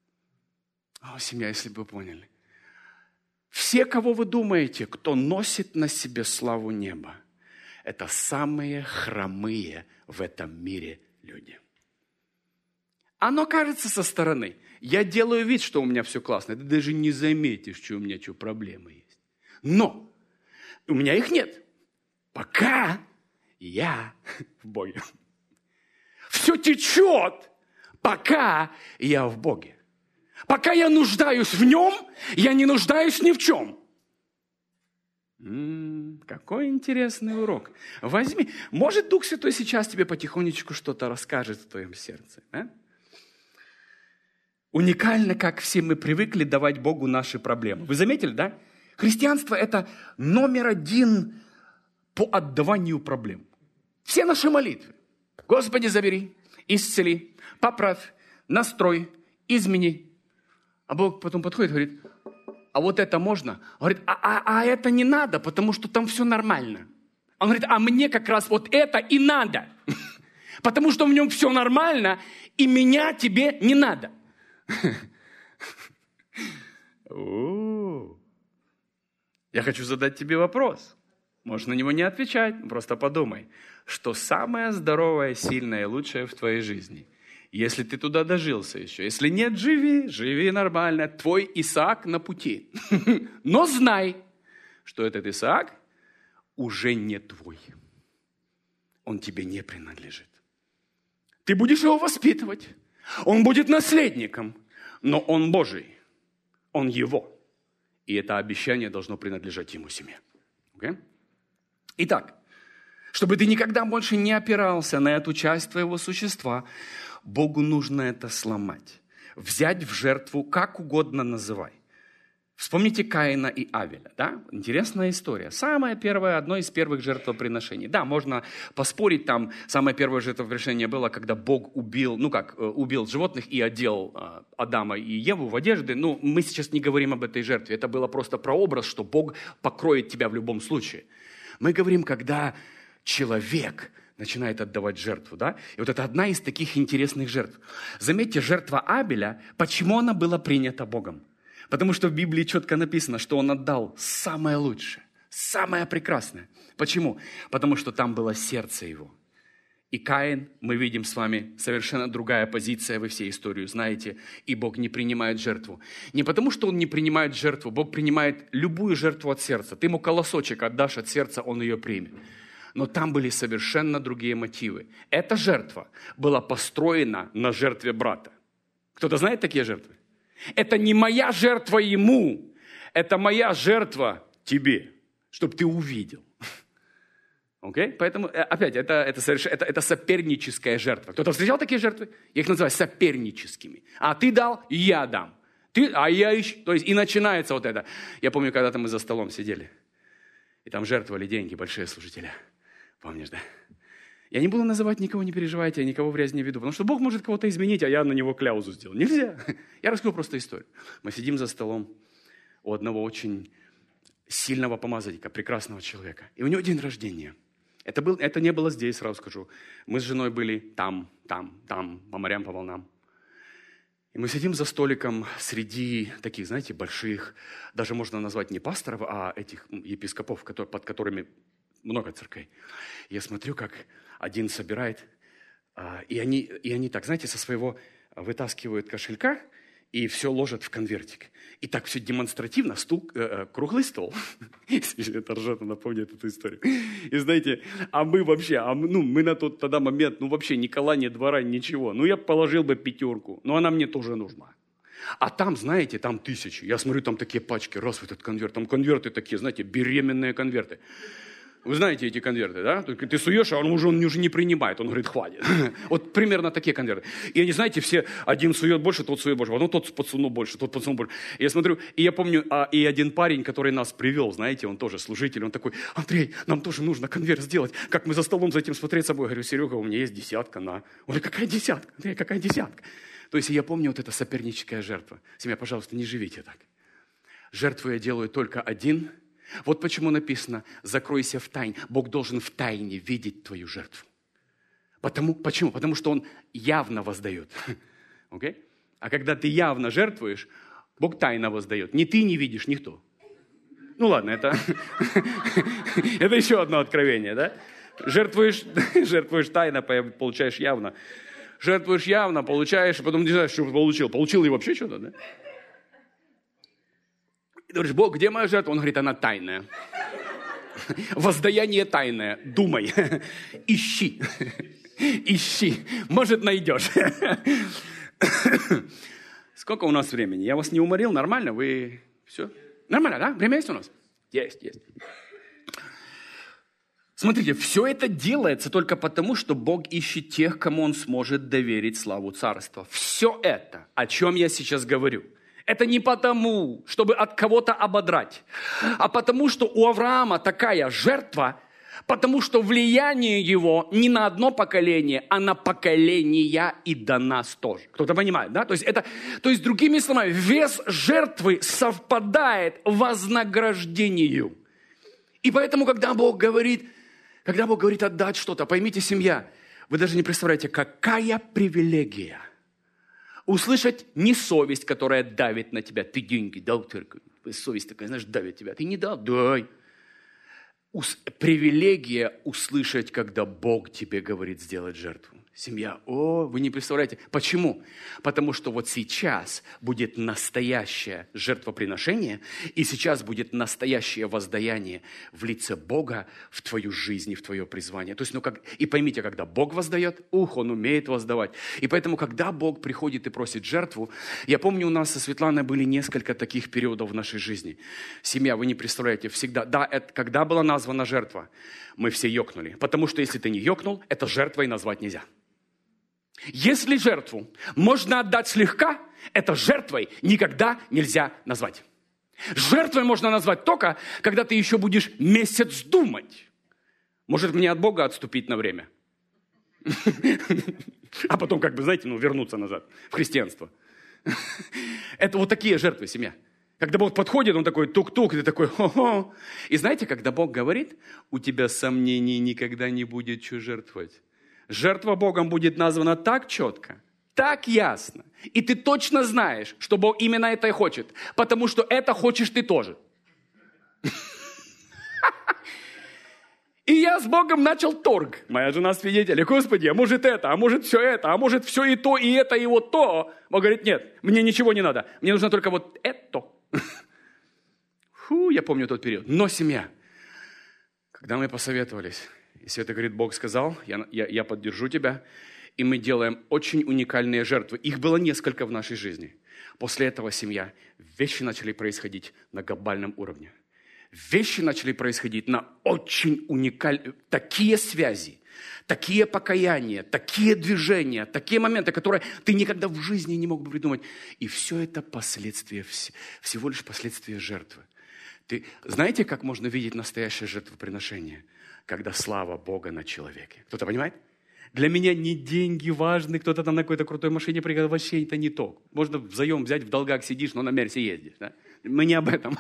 О, семья, если бы вы поняли. Все, кого вы думаете, кто носит на себе славу неба, это самые хромые в этом мире люди. Оно кажется со стороны. Я делаю вид, что у меня все классно. Ты даже не заметишь, что у меня что, проблемы есть. Но у меня их нет. Пока я в Боге. Все течет, пока я в Боге. Пока я нуждаюсь в Нем, я не нуждаюсь ни в чем. М-м, какой интересный урок. Возьми. Может, Дух Святой сейчас тебе потихонечку что-то расскажет в твоем сердце. А? Уникально, как все мы привыкли давать Богу наши проблемы. Вы заметили, да? Христианство – это номер один по отдаванию проблем. Все наши молитвы. Господи, забери, исцели, поправь, настрой, измени. А Бог потом подходит и говорит, а вот это можно? Он говорит, а, а, а это не надо, потому что там все нормально. Он говорит, а мне как раз вот это и надо. Потому что в нем все нормально, и меня тебе не надо. Я хочу задать тебе вопрос. Можешь на него не отвечать, просто подумай, что самое здоровое, сильное и лучшее в твоей жизни. Если ты туда дожился еще. Если нет, живи, живи нормально. Твой Исаак на пути. Но знай, что этот Исаак уже не твой. Он тебе не принадлежит. Ты будешь его воспитывать. Он будет наследником. Но он Божий. Он его. И это обещание должно принадлежать ему семье. Okay? Итак, чтобы ты никогда больше не опирался на эту часть твоего существа, Богу нужно это сломать. Взять в жертву, как угодно называй. Вспомните Каина и Авеля. Да? Интересная история. Самое первое, одно из первых жертвоприношений. Да, можно поспорить, там самое первое жертвоприношение было, когда Бог убил, ну как, убил животных и одел Адама и Еву в одежды. Ну, мы сейчас не говорим об этой жертве. Это было просто прообраз, что Бог покроет тебя в любом случае. Мы говорим, когда человек начинает отдавать жертву, да? И вот это одна из таких интересных жертв. Заметьте, жертва Авеля, почему она была принята Богом? Потому что в Библии четко написано, что он отдал самое лучшее, самое прекрасное. Почему? Потому что там было сердце его. И Каин, мы видим с вами, совершенно другая позиция, вы все историю знаете, и Бог не принимает жертву. Не потому, что Он не принимает жертву, Бог принимает любую жертву от сердца. Ты ему колосочек отдашь от сердца, Он ее примет. Но там были совершенно другие мотивы. Эта жертва была построена на жертве брата. Кто-то знает такие жертвы? Это не моя жертва ему, это моя жертва тебе, чтобы ты увидел. Okay? Поэтому, опять, это, это, соверш... это, это соперническая жертва. Кто-то встречал такие жертвы? Я их называю соперническими. А ты дал, я дам. Ты, а я еще... То есть и начинается вот это. Я помню, когда-то мы за столом сидели, и там жертвовали деньги большие служители. Помнишь, да? Я не буду называть никого, не переживайте, я никого в грязь не веду, потому что Бог может кого-то изменить, а я на него кляузу сделал. Нельзя. Я расскажу просто историю. Мы сидим за столом у одного очень сильного помазанника, прекрасного человека. И у него день рождения. Это, был, это не было здесь, сразу скажу. Мы с женой были там, там, там, по морям, по волнам. И мы сидим за столиком среди таких, знаете, больших, даже можно назвать не пасторов, а этих епископов, которые, под которыми много церквей. Я смотрю, как один собирает, и они, и они так, знаете, со своего вытаскивают кошелька и все ложат в конвертик. И так все демонстративно, стул, э, круглый стол. Это ржет, напомнит эту историю. И знаете, а мы вообще, а мы, ну, мы на тот тогда момент, ну вообще ни кола, ни двора, ничего. Ну я положил бы пятерку, но она мне тоже нужна. А там, знаете, там тысячи. Я смотрю, там такие пачки, раз в этот конверт. Там конверты такие, знаете, беременные конверты. Вы знаете эти конверты, да? Ты суешь, а он уже, он уже не принимает. Он говорит, хватит. Вот примерно такие конверты. И они, знаете, все, один сует больше, тот сует больше. Потом тот подсунул больше, тот подсунул больше. И я смотрю, и я помню, а, и один парень, который нас привел, знаете, он тоже служитель, он такой, Андрей, нам тоже нужно конверт сделать. Как мы за столом за этим смотреть с собой? Я говорю, Серега, у меня есть десятка, на. Он говорит, какая десятка? Андрей, какая десятка? То есть я помню вот эта соперническая жертва. Семья, пожалуйста, не живите так. Жертву я делаю только один. Вот почему написано, закройся в тайне. Бог должен в тайне видеть твою жертву. Потому, почему? Потому что Он явно воздает. Okay? А когда ты явно жертвуешь, Бог тайно воздает. Ни ты не видишь, никто. Ну ладно, это, это еще одно откровение, да? Жертвуешь, жертвуешь тайно, получаешь явно. Жертвуешь явно, получаешь, а потом не знаешь, что получил. Получил ли вообще что-то, да? И ты говоришь, Бог, где моя жертва? Он говорит, она тайная. Воздаяние тайное. Думай. Ищи. Ищи. Может, найдешь. Сколько у нас времени? Я вас не уморил? Нормально? Вы все? Нормально, да? Время есть у нас? Есть, есть. Смотрите, все это делается только потому, что Бог ищет тех, кому Он сможет доверить славу царства. Все это, о чем я сейчас говорю, это не потому, чтобы от кого-то ободрать, а потому, что у Авраама такая жертва, потому что влияние его не на одно поколение, а на поколения и до нас тоже. Кто-то понимает, да? То есть, это, то есть другими словами, вес жертвы совпадает вознаграждению. И поэтому, когда Бог говорит, когда Бог говорит отдать что-то, поймите, семья, вы даже не представляете, какая привилегия услышать не совесть, которая давит на тебя. Ты деньги дал, церковь. Совесть такая, знаешь, давит тебя. Ты не дал? Дай. Ус- привилегия услышать, когда Бог тебе говорит сделать жертву. Семья, о, вы не представляете. Почему? Потому что вот сейчас будет настоящее жертвоприношение, и сейчас будет настоящее воздаяние в лице Бога в твою жизнь и в твое призвание. То есть, ну, как, и поймите, когда Бог воздает, ух, Он умеет воздавать. И поэтому, когда Бог приходит и просит жертву, я помню, у нас со Светланой были несколько таких периодов в нашей жизни. Семья, вы не представляете, всегда, да, это, когда была названа жертва, мы все ёкнули. Потому что если ты не ёкнул, это жертвой назвать нельзя. Если жертву можно отдать слегка, это жертвой никогда нельзя назвать. Жертвой можно назвать только, когда ты еще будешь месяц думать. Может, мне от Бога отступить на время? А потом, как бы, знаете, ну, вернуться назад в христианство. Это вот такие жертвы, семья. Когда Бог подходит, Он такой тук-тук, и ты такой хо-хо. И знаете, когда Бог говорит, у тебя сомнений никогда не будет, что жертвовать. Жертва Богом будет названа так четко, так ясно. И ты точно знаешь, что Бог именно это и хочет. Потому что это хочешь ты тоже. И я с Богом начал торг. Моя жена свидетель. Господи, а может это, а может все это, а может все и то, и это, и вот то. Бог говорит, нет, мне ничего не надо. Мне нужно только вот это. Фу, я помню тот период. Но семья, когда мы посоветовались, и Света говорит, Бог сказал, я, я, я поддержу тебя, и мы делаем очень уникальные жертвы. Их было несколько в нашей жизни. После этого, семья, вещи начали происходить на глобальном уровне. вещи начали происходить на очень уникальные, такие связи, такие покаяния, такие движения, такие моменты, которые ты никогда в жизни не мог бы придумать. И все это последствия, всего лишь последствия жертвы. Ты знаете, как можно видеть настоящее жертвоприношение? Когда слава Бога на человеке. Кто-то понимает? Для меня не деньги важны, кто-то там на какой-то крутой машине приехал, вообще это не то. Можно взаим взять, в долгах сидишь, но на Мерсе ездишь. Да? Мы не об этом.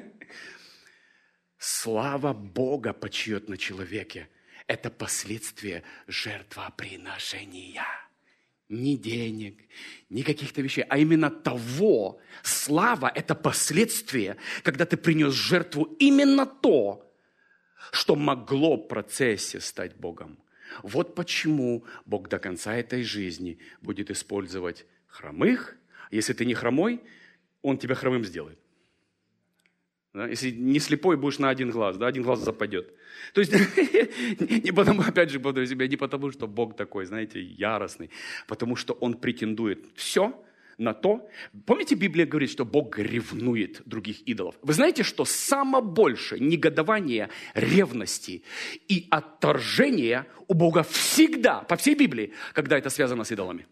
Слава Бога почиет на человеке. Это последствия жертвоприношения. Ни денег, ни каких-то вещей, а именно того. Слава – это последствие, когда ты принес в жертву именно то, что могло в процессе стать Богом. Вот почему Бог до конца этой жизни будет использовать хромых. Если ты не хромой, Он тебя хромым сделает. Да? Если не слепой, будешь на один глаз, да? Один глаз западет. То есть, не потому, опять же, буду себя, не потому, что Бог такой, знаете, яростный, потому что Он претендует все на то. Помните, Библия говорит, что Бог ревнует других идолов. Вы знаете, что самое большее негодование, ревности и отторжения у Бога всегда, по всей Библии, когда это связано с идолами.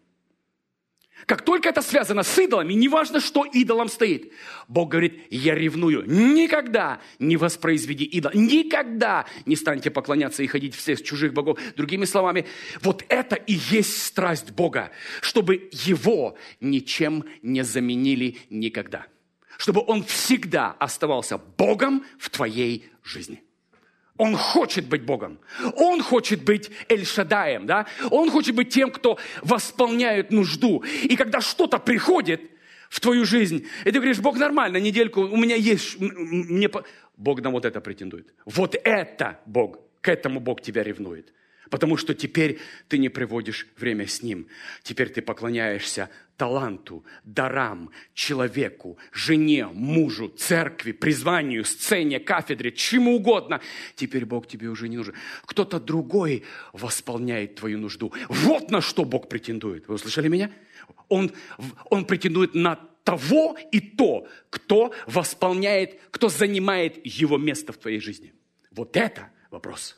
Как только это связано с идолами, неважно, что идолом стоит, Бог говорит, я ревную. Никогда не воспроизведи идола. Никогда не станьте поклоняться и ходить всех чужих богов. Другими словами, вот это и есть страсть Бога, чтобы Его ничем не заменили никогда. Чтобы Он всегда оставался Богом в твоей жизни. Он хочет быть Богом. Он хочет быть Эль-Шадаем, да? Он хочет быть тем, кто восполняет нужду. И когда что-то приходит в твою жизнь, и ты говоришь, Бог, нормально, недельку, у меня есть... Мне... Бог на вот это претендует. Вот это Бог, к этому Бог тебя ревнует. Потому что теперь ты не проводишь время с Ним. Теперь ты поклоняешься таланту, дарам, человеку, жене, мужу, церкви, призванию, сцене, кафедре, чему угодно. Теперь Бог тебе уже не нужен. Кто-то другой восполняет твою нужду. Вот на что Бог претендует. Вы услышали меня? Он, он претендует на того и то, кто восполняет, кто занимает Его место в твоей жизни. Вот это вопрос.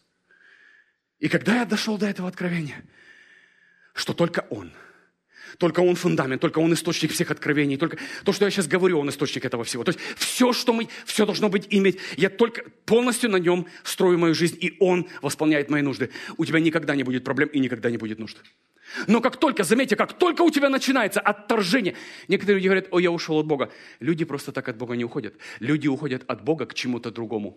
И когда я дошел до этого откровения, что только Он, только Он фундамент, только Он источник всех откровений, только то, что я сейчас говорю, Он источник этого всего. То есть все, что мы, все должно быть иметь, я только полностью на Нем строю мою жизнь, и Он восполняет мои нужды. У тебя никогда не будет проблем и никогда не будет нужд. Но как только, заметьте, как только у тебя начинается отторжение, некоторые люди говорят, о, я ушел от Бога. Люди просто так от Бога не уходят. Люди уходят от Бога к чему-то другому.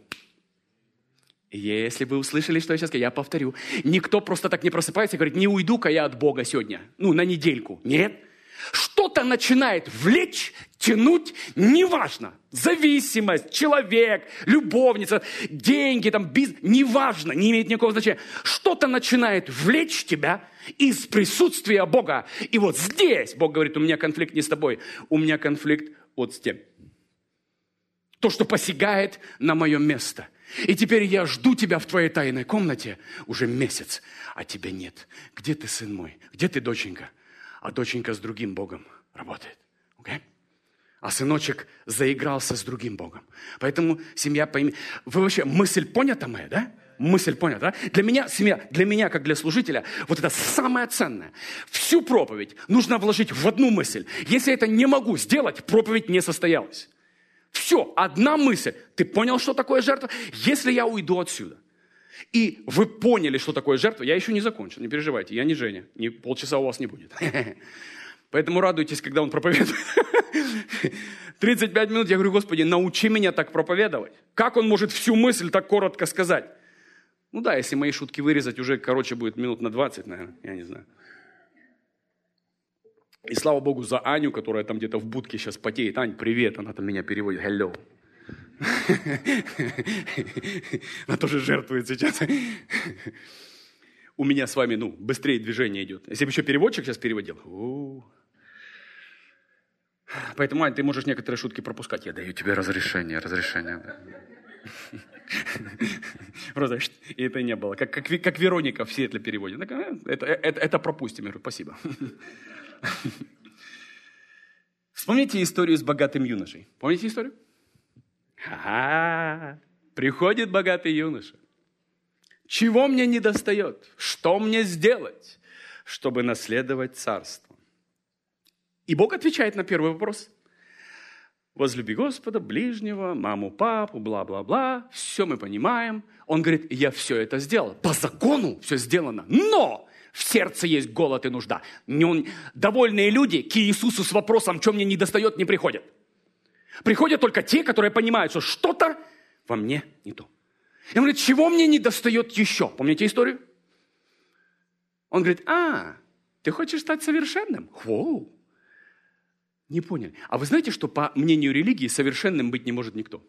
Если вы услышали, что я сейчас сказал, я повторю. Никто просто так не просыпается и говорит, не уйду-ка я от Бога сегодня. Ну, на недельку. Нет. Что-то начинает влечь, тянуть, неважно. Зависимость, человек, любовница, деньги, там, бизнес, неважно, не имеет никакого значения. Что-то начинает влечь тебя из присутствия Бога. И вот здесь Бог говорит, у меня конфликт не с тобой, у меня конфликт вот с тем. То, что посягает на мое место. И теперь я жду тебя в твоей тайной комнате уже месяц, а тебя нет. Где ты, сын мой? Где ты, доченька? А доченька с другим Богом работает. Okay? А сыночек заигрался с другим Богом. Поэтому семья пойми... Вы вообще, мысль понята моя, да? Мысль понята, да? Для меня, семья, для меня, как для служителя, вот это самое ценное. Всю проповедь нужно вложить в одну мысль. Если я это не могу сделать, проповедь не состоялась. Все, одна мысль. Ты понял, что такое жертва? Если я уйду отсюда, и вы поняли, что такое жертва, я еще не закончил, не переживайте, я не Женя, ни полчаса у вас не будет. Поэтому радуйтесь, когда он проповедует. тридцать пять минут, я говорю, Господи, научи меня так проповедовать. Как он может всю мысль так коротко сказать? Ну да, если мои шутки вырезать, уже короче будет минут на двадцать, наверное, я не знаю. И слава Богу за Аню, которая там где-то в будке сейчас потеет. Ань, привет, она там меня переводит. Hello. Она тоже жертвует сейчас. У меня с вами, ну, быстрее движение идет. Если бы еще переводчик сейчас переводил. У-у-у. Поэтому, Ань, ты можешь некоторые шутки пропускать. Я даю тебе разрешение, разрешение. Просто, и это не было. Как, как, как Вероника в Сиэтле переводит. Это, это, это пропустим. Я говорю, спасибо. Вспомните историю с богатым юношей. Помните историю? Ага. Приходит богатый юноша. Чего мне недостает? Что мне сделать, чтобы наследовать царство? И Бог отвечает на первый вопрос. Возлюби Господа, ближнего, маму, папу, бла-бла-бла. Все мы понимаем. Он говорит, я все это сделал. По закону все сделано. Но в сердце есть голод и нужда. Довольные люди к Иисусу с вопросом, что мне недостает, не приходят. Приходят только те, которые понимают, что что-то во мне не то. И он говорит, чего мне недостает еще? Помните историю? Он говорит, а, ты хочешь стать совершенным? Воу. Не поняли. А вы знаете, что по мнению религии совершенным быть не может никто?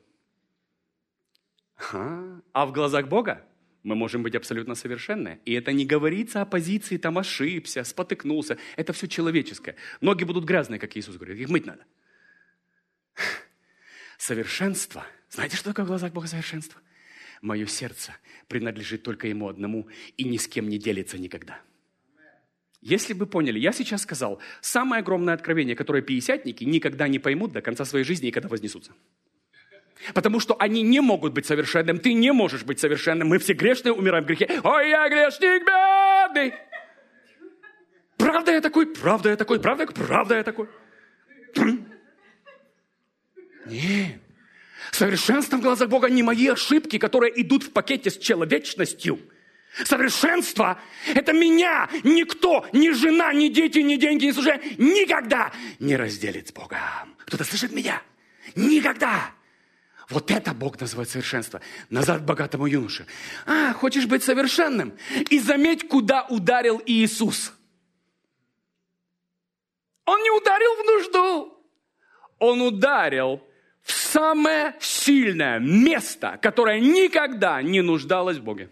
А, а в глазах Бога мы можем быть абсолютно совершенны. И это не говорится о позиции, там ошибся, спотыкнулся. Это все человеческое. Ноги будут грязные, как Иисус говорит. Их мыть надо. Совершенство. Знаете, что такое в глазах Бога совершенство? Мое сердце принадлежит только Ему одному и ни с кем не делится никогда. Если бы поняли, я сейчас сказал, самое огромное откровение, которое пятидесятники никогда не поймут до конца своей жизни и когда вознесутся. Потому что они не могут быть совершенным, ты не можешь быть совершенным. Мы все грешные, умираем в грехе. Ой, я грешник бедный. Правда я такой, правда я такой, правда я такой, правда я такой. Нет. Совершенство в глазах Бога не мои ошибки, которые идут в пакете с человечностью. Совершенство – это меня никто, ни жена, ни дети, ни деньги, ни служение никогда не разделит с Богом. Кто-то слышит меня? Никогда. Вот это Бог называет совершенство. Назад к богатому юноше. А, хочешь быть совершенным? И заметь, куда ударил Иисус. Он не ударил в нужду. Он ударил в самое сильное место, которое никогда не нуждалось в Боге.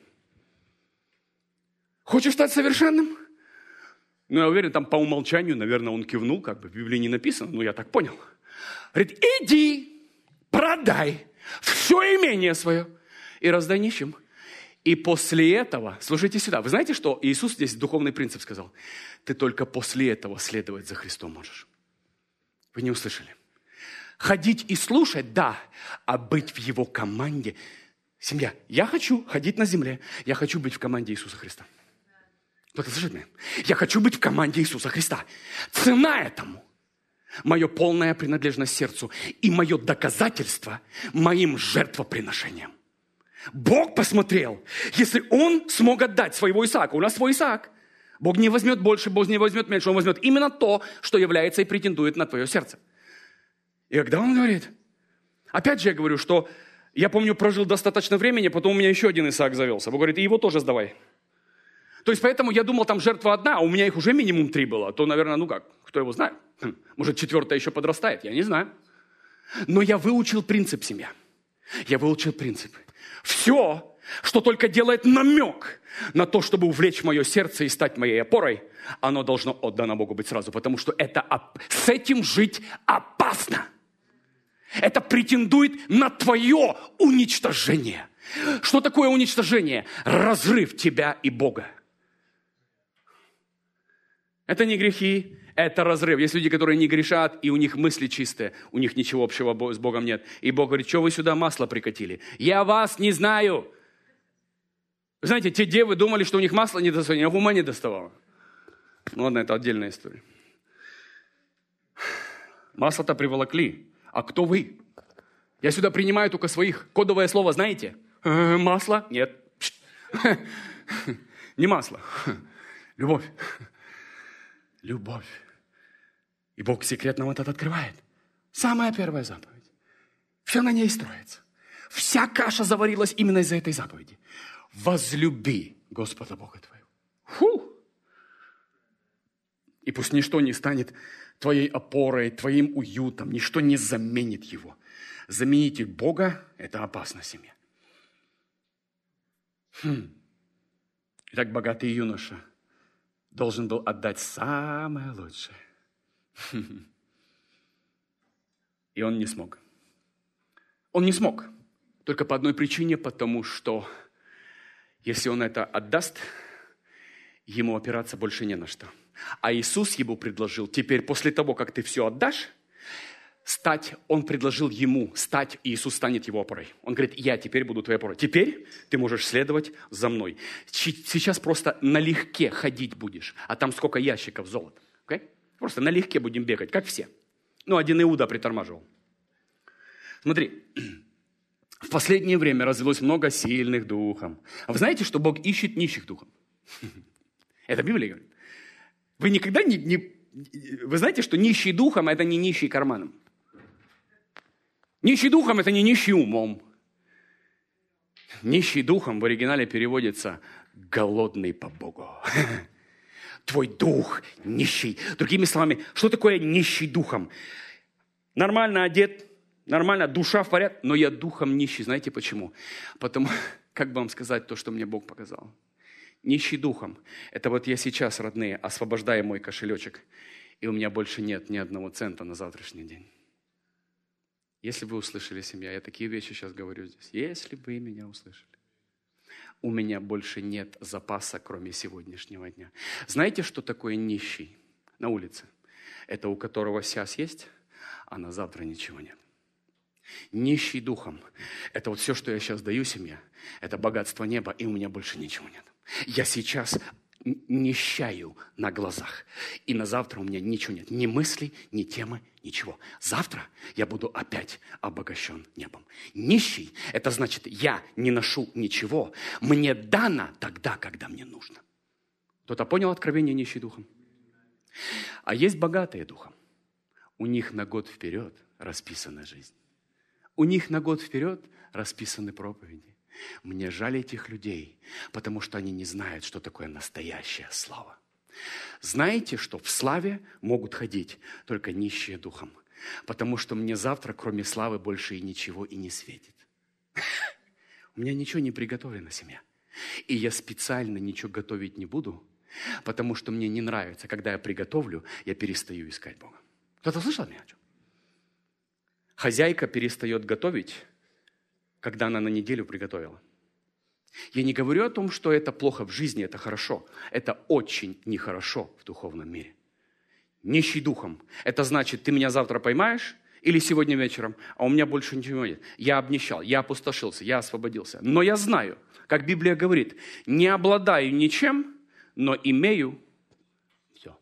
Хочешь стать совершенным? Ну, я уверен, там по умолчанию, наверное, он кивнул, как бы в Библии не написано, но я так понял. Говорит, иди, продай все имение свое и раздай нищим. И после этого, слушайте сюда, вы знаете, что Иисус здесь духовный принцип сказал? Ты только после этого следовать за Христом можешь. Вы не услышали? Ходить и слушать, да, а быть в Его команде. Семья, я хочу ходить на земле, я хочу быть в команде Иисуса Христа. Кто-то слышит меня? Я хочу быть в команде Иисуса Христа. Цена этому – мое полная принадлежность сердцу и мое доказательство моим жертвоприношением. Бог посмотрел, если Он смог отдать своего Исаака, у нас свой Исаак, Бог не возьмет больше, Бог не возьмет меньше, Он возьмет именно то, что является и претендует на твое сердце. И когда Он говорит, опять же я говорю, что я помню, прожил достаточно времени, потом у меня еще один Исаак завелся. Бог говорит, и его тоже сдавай. То есть, поэтому я думал, там жертва одна, а у меня их уже минимум три было. То, наверное, ну как, кто его знает? Может, четвертая еще подрастает, я не знаю. Но я выучил принцип, семья. Я выучил принцип. Все, что только делает намек на то, чтобы увлечь мое сердце и стать моей опорой, оно должно отдано Богу быть сразу, потому что это, с этим жить опасно. Это претендует на твое уничтожение. Что такое уничтожение? Разрыв тебя и Бога. Это не грехи, это разрыв. Есть люди, которые не грешат, и у них мысли чистые, у них ничего общего с Богом нет. И Бог говорит, что вы сюда масло прикатили? Я вас не знаю. Вы знаете, те девы думали, что у них масло не доставало, у них ума не доставало. Ну ладно, это отдельная история. Масло-то приволокли. А кто вы? Я сюда принимаю только своих. Кодовое слово знаете? Масло? Нет. Не масло. Любовь. Любовь. И Бог секрет нам этот открывает. Самая первая заповедь. Все на ней строится. Вся каша заварилась именно из-за этой заповеди. Возлюби Господа Бога твоего. Фу! И пусть ничто не станет твоей опорой, твоим уютом, ничто не заменит его. Замените Бога – это опасно семье. Хм. Итак, богатый юноша должен был отдать самое лучшее. И он не смог. Он не смог. Только по одной причине, потому что если он это отдаст, ему опираться больше не на что. А Иисус ему предложил, теперь после того, как ты все отдашь, стать, он предложил ему стать, и Иисус станет его опорой. Он говорит, я теперь буду твоей опорой. Теперь ты можешь следовать за мной. Сейчас просто налегке ходить будешь, а там сколько ящиков золота. Okay? Просто налегке будем бегать, как все. Ну, один Иуда притормаживал. Смотри, в последнее время развелось много сильных духом. А вы знаете, что Бог ищет нищих духом? Это Библия говорит. Вы никогда не, не... Вы знаете, что нищий духом – это не нищий карманом. Нищий духом – это не нищий умом. Нищий духом в оригинале переводится «голодный по Богу». Твой дух нищий. Другими словами, что такое нищий духом? Нормально одет, нормально, душа в порядке, но я духом нищий. Знаете почему? Потому, как бы вам сказать то, что мне Бог показал? Нищий духом. Это вот я сейчас, родные, освобождаю мой кошелечек, и у меня больше нет ни одного цента на завтрашний день. Если вы услышали, семья, я такие вещи сейчас говорю здесь. Если вы меня услышали. У меня больше нет запаса, кроме сегодняшнего дня. Знаете, что такое нищий на улице? Это у которого сейчас есть, а на завтра ничего нет. Нищий духом. Это вот все, что я сейчас даю семье. Это богатство неба, и у меня больше ничего нет. Я сейчас нищаю на глазах. И на завтра у меня ничего нет. Ни мыслей, ни темы, ничего. Завтра я буду опять обогащен небом. Нищий – это значит, я не ношу ничего. Мне дано тогда, когда мне нужно. Кто-то понял откровение нищий духом? А есть богатые духом. У них на год вперед расписана жизнь. У них на год вперед расписаны проповеди. Мне жаль этих людей, потому что они не знают, что такое настоящая слава. Знаете, что в славе могут ходить только нищие духом, потому что мне завтра, кроме славы, больше и ничего и не светит. У меня ничего не приготовлено, семья. И я специально ничего готовить не буду, потому что мне не нравится, когда я приготовлю, я перестаю искать Бога. Кто-то слышал меня о чем? Хозяйка перестает готовить, когда она на неделю приготовила. Я не говорю о том, что это плохо в жизни, это хорошо. Это очень нехорошо в духовном мире. Нищий духом. Это значит, ты меня завтра поймаешь или сегодня вечером, а у меня больше ничего нет. Я обнищал, я опустошился, я освободился. Но я знаю, как Библия говорит, не обладаю ничем, но имею все.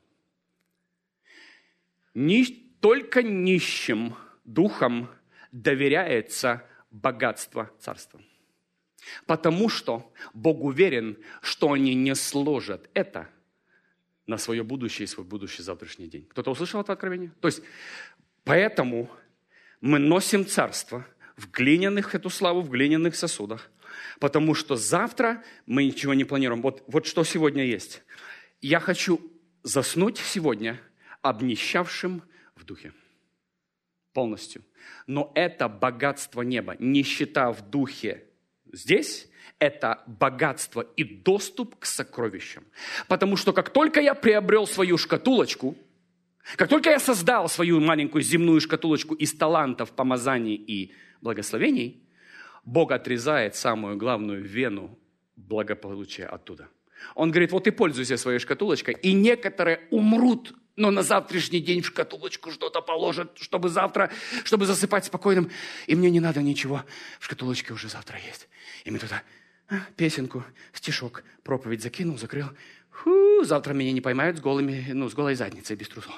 Ни, только нищим духом доверяется богатство царства. Потому что Бог уверен, что они не сложат это на свое будущее и свой будущий завтрашний день. Кто-то услышал это откровение? То есть, поэтому мы носим царство в глиняных, эту славу в глиняных сосудах, потому что завтра мы ничего не планируем. Вот, вот что сегодня есть. Я хочу заснуть сегодня обнищавшим в духе. Полностью. Но это богатство неба. Нищета в духе здесь – это богатство и доступ к сокровищам. Потому что как только я приобрел свою шкатулочку, как только я создал свою маленькую земную шкатулочку из талантов, помазаний и благословений, Бог отрезает самую главную вену благополучия оттуда. Он говорит, вот ты пользуйся своей шкатулочкой, и некоторые умрут, но на завтрашний день в шкатулочку что-то положат, чтобы завтра, чтобы засыпать спокойным. И мне не надо ничего, в шкатулочке уже завтра есть. И мы туда а, песенку, стишок, проповедь закинул, закрыл. Фу, завтра меня не поймают с голыми, ну, с голой задницей, без трусов.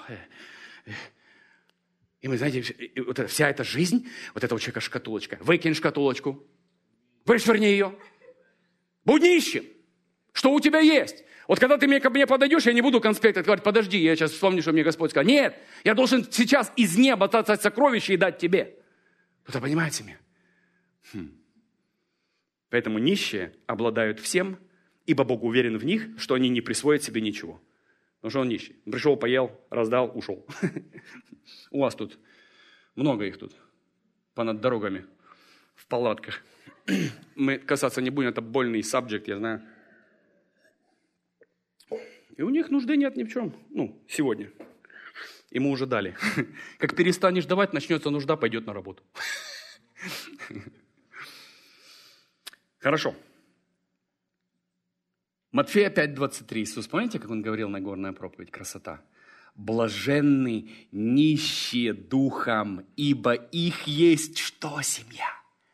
И мы, знаете, вот эта, вся эта жизнь, вот этого человека шкатулочка. Выкинь шкатулочку, вышвырни ее. Будь нищим. Что у тебя есть? Вот когда ты мне, ко мне подойдешь, я не буду конспект говорить, подожди, я сейчас вспомню, что мне Господь сказал. Нет, я должен сейчас из неба достать сокровища и дать тебе. Кто-то понимаете меня? Хм. Поэтому нищие обладают всем, ибо Бог уверен в них, что они не присвоят себе ничего. Потому что он нищий. Пришел, поел, раздал, ушел. У вас тут много их тут, понад дорогами, в палатках. Мы касаться не будем, это больный сабжект, я знаю. И у них нужды нет ни в чем. Ну, сегодня. Ему уже дали. Как перестанешь давать, начнется нужда, пойдет на работу. Хорошо. Матфея пять двадцать три. Иисус, помните, как он говорил Нагорная проповедь? Красота. Блаженны нищие духом, ибо их есть что, семья?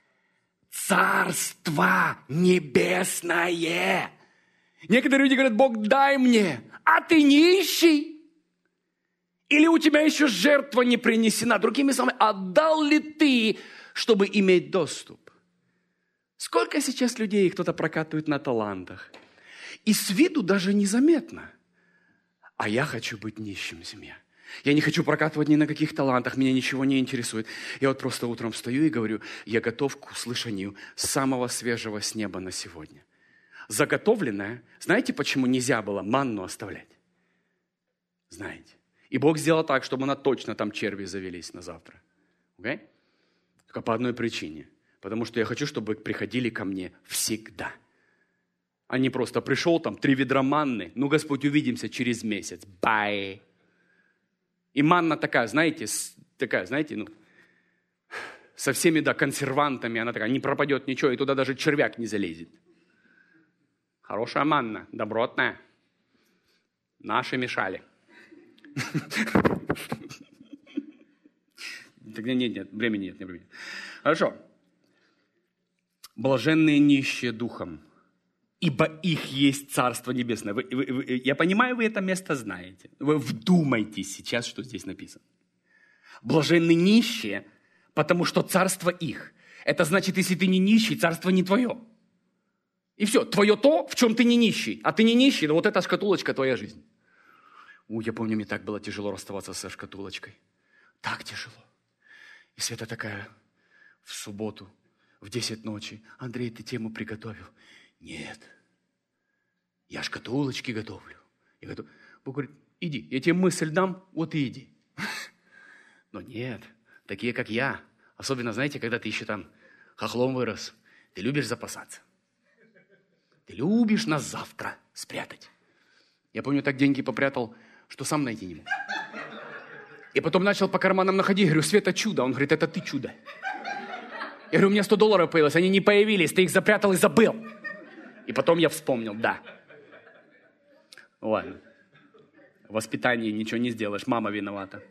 Царство небесное. Некоторые люди говорят: Бог, дай мне, а ты нищий. Или у тебя еще жертва не принесена. Другими словами, отдал ли ты, чтобы иметь доступ? Сколько сейчас людей кто-то прокатывает на талантах. И с виду даже незаметно. А я хочу быть нищим, семья. Я не хочу прокатывать ни на каких талантах, меня ничего не интересует. Я вот просто утром встаю и говорю: я готов к услышанию самого свежего с неба на сегодня. Заготовленное, знаете, почему нельзя было манну оставлять? Знаете. И Бог сделал так, чтобы она точно там черви завелись на завтра. Okay? Только по одной причине. Потому что я хочу, чтобы приходили ко мне всегда. А не просто пришел там три ведра манны. Ну, Господь, увидимся через месяц. Бай. И манна такая, знаете, такая, знаете, ну, со всеми, да, консервантами. Она такая, не пропадет ничего, и туда даже червяк не залезет. Хорошая манна, добротная. Наши мешали. Тогда нет, нет, времени нет, не времени. Хорошо. Блаженные нищие духом, ибо их есть Царство Небесное. Вы, вы, вы, я понимаю, вы это место знаете. Вы вдумайтесь сейчас, что здесь написано. Блаженные нищие, потому что Царство их. Это значит, если ты не нищий, Царство не твое. И все, твое то, в чем ты не нищий. А ты не нищий, но вот эта шкатулочка твоя жизнь. У, я помню, мне так было тяжело расставаться со шкатулочкой. Так тяжело. И Света такая в субботу, в десять ночи: Андрей, ты тему приготовил? Нет. Я шкатулочки готовлю. Я готов... Бог говорит: иди, я тебе мысль дам, вот и иди. Но нет, такие как я, особенно, знаете, когда ты еще там хохлом вырос, ты любишь запасаться. Ты любишь на завтра спрятать. Я помню, так деньги попрятал, что сам найти не мог. И потом начал по карманам находить. Говорю: Света, чудо. Он говорит: это ты чудо. Я говорю: у меня сто долларов появилось. Они не появились. Ты их запрятал и забыл. И потом я вспомнил, да. Ладно. В воспитании ничего не сделаешь. Мама виновата.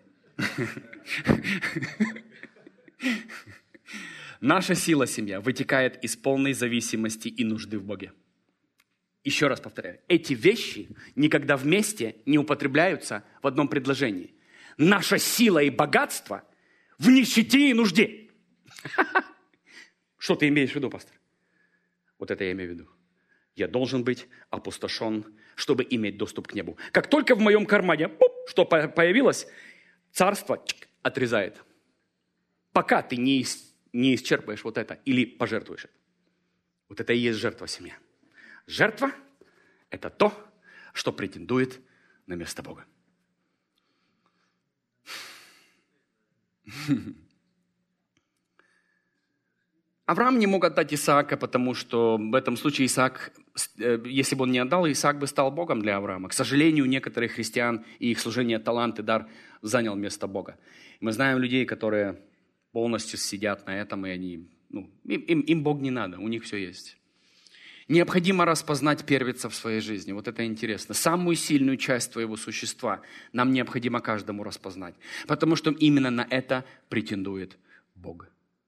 Наша сила, семья, вытекает из полной зависимости и нужды в Боге. Еще раз повторяю. Эти вещи никогда вместе не употребляются в одном предложении. Наша сила и богатство в нищете и нужде. Что ты имеешь в виду, пастор? Вот это я имею в виду. Я должен быть опустошен, чтобы иметь доступ к небу. Как только в моем кармане пуп, что появилось, царство чик, отрезает. Пока ты не, ис, не исчерпаешь вот это или пожертвуешь это. Вот это и есть жертва, семья. Жертва – это то, что претендует на место Бога. Авраам не мог отдать Исаака, потому что в этом случае Исаак, если бы он не отдал, Исаак бы стал Богом для Авраама. К сожалению, некоторых христиан и их служение, талант и дар занял место Бога. Мы знаем людей, которые полностью сидят на этом, и они, ну, им, им, им Бог не надо, у них все есть. Необходимо распознать первенца в своей жизни. Вот это интересно. Самую сильную часть твоего существа нам необходимо каждому распознать. Потому что именно на это претендует Бог.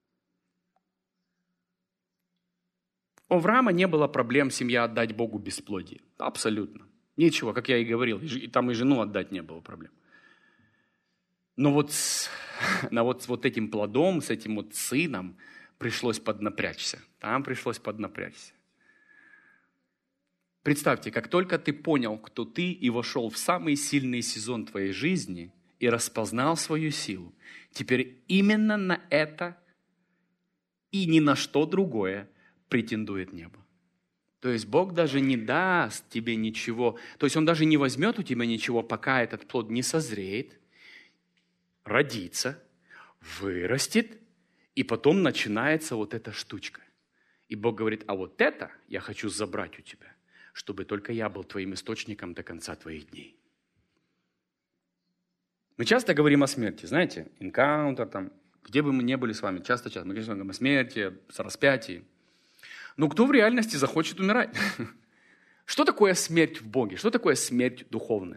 У Авраама не было проблем семья отдать Богу бесплодие. Абсолютно. Ничего, как я и говорил. И там и жену отдать не было проблем. Но вот с, но вот с вот этим плодом, с этим вот сыном пришлось поднапрячься. Там пришлось поднапрячься. Представьте, как только ты понял, кто ты, и вошел в самый сильный сезон твоей жизни, и распознал свою силу, теперь именно на это и ни на что другое претендует небо. То есть Бог даже не даст тебе ничего, то есть Он даже не возьмет у тебя ничего, пока этот плод не созреет, родится, вырастет, и потом начинается вот эта штучка. И Бог говорит: а вот это я хочу забрать у тебя, чтобы только я был твоим источником до конца твоих дней. Мы часто говорим о смерти, знаете, энкаунтер, там, где бы мы ни были с вами, часто-часто мы говорим о смерти, о распятии. Но кто в реальности захочет умирать? Что такое смерть в Боге? Что такое смерть духовная?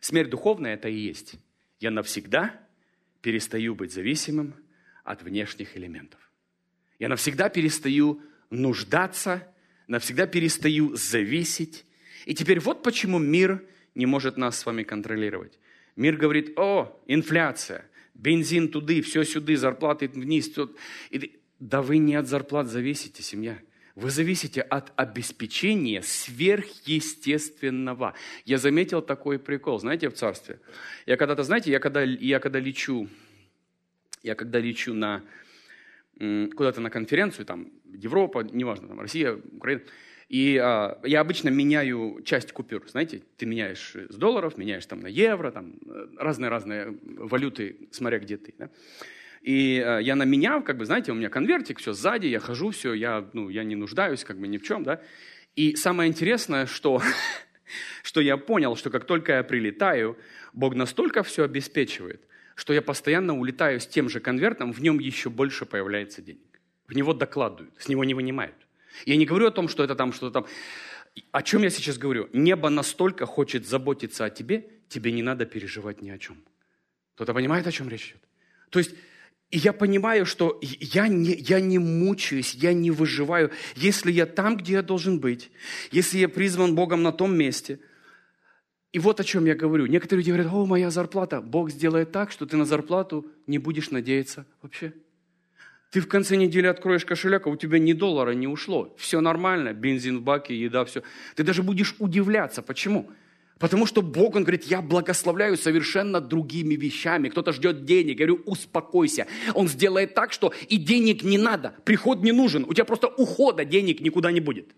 Смерть духовная – это и есть. Я навсегда перестаю быть зависимым от внешних элементов. Я навсегда перестаю нуждаться, навсегда перестаю зависеть. И теперь вот почему мир не может нас с вами контролировать. Мир говорит: о, инфляция, бензин туды, все сюда, зарплаты вниз. Тут. И, да вы не от зарплат зависите, семья. Вы зависите от обеспечения сверхъестественного. Я заметил такой прикол, знаете, в царстве. Я когда-то, знаете, я когда, я когда лечу, я когда лечу на, куда-то на конференцию, там, Европа, неважно, там, Россия, Украина, и а, я обычно меняю часть купюр, знаете, ты меняешь с долларов, меняешь там на евро, там разные-разные валюты, смотря где ты, да? И а, я наменял, как бы, знаете, у меня конвертик, все сзади, я хожу, все, я, ну, я не нуждаюсь как бы ни в чем, да. И самое интересное, что, что я понял, что как только я прилетаю, Бог настолько все обеспечивает, что я постоянно улетаю с тем же конвертом, в нем еще больше появляется денег. В него докладывают, с него не вынимают. Я не говорю о том, что это там что-то там. О чем я сейчас говорю? Небо настолько хочет заботиться о тебе, тебе не надо переживать ни о чем. Кто-то понимает, о чем речь идет? То есть, и я понимаю, что я не, я не мучаюсь, я не выживаю, если я там, где я должен быть, если я призван Богом на том месте. И вот о чем я говорю. Некоторые люди говорят: о, моя зарплата. Бог сделает так, что ты на зарплату не будешь надеяться вообще. Ты в конце недели откроешь кошелек, а у тебя ни доллара не ушло. Все нормально, бензин в баке, еда, все. Ты даже будешь удивляться. Почему? Потому что Бог, Он говорит: я благословляю совершенно другими вещами. Кто-то ждет денег. Я говорю: успокойся. Он сделает так, что и денег не надо. Приход не нужен. У тебя просто ухода денег никуда не будет.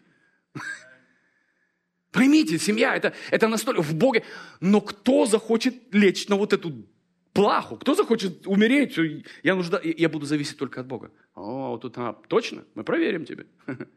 Поймите, семья, это, это настолько в Боге. Но кто захочет лечь на вот эту плаху? Кто захочет умереть? Я, нужда... я буду зависеть только от Бога. О, вот тут, а, точно? Мы проверим тебя.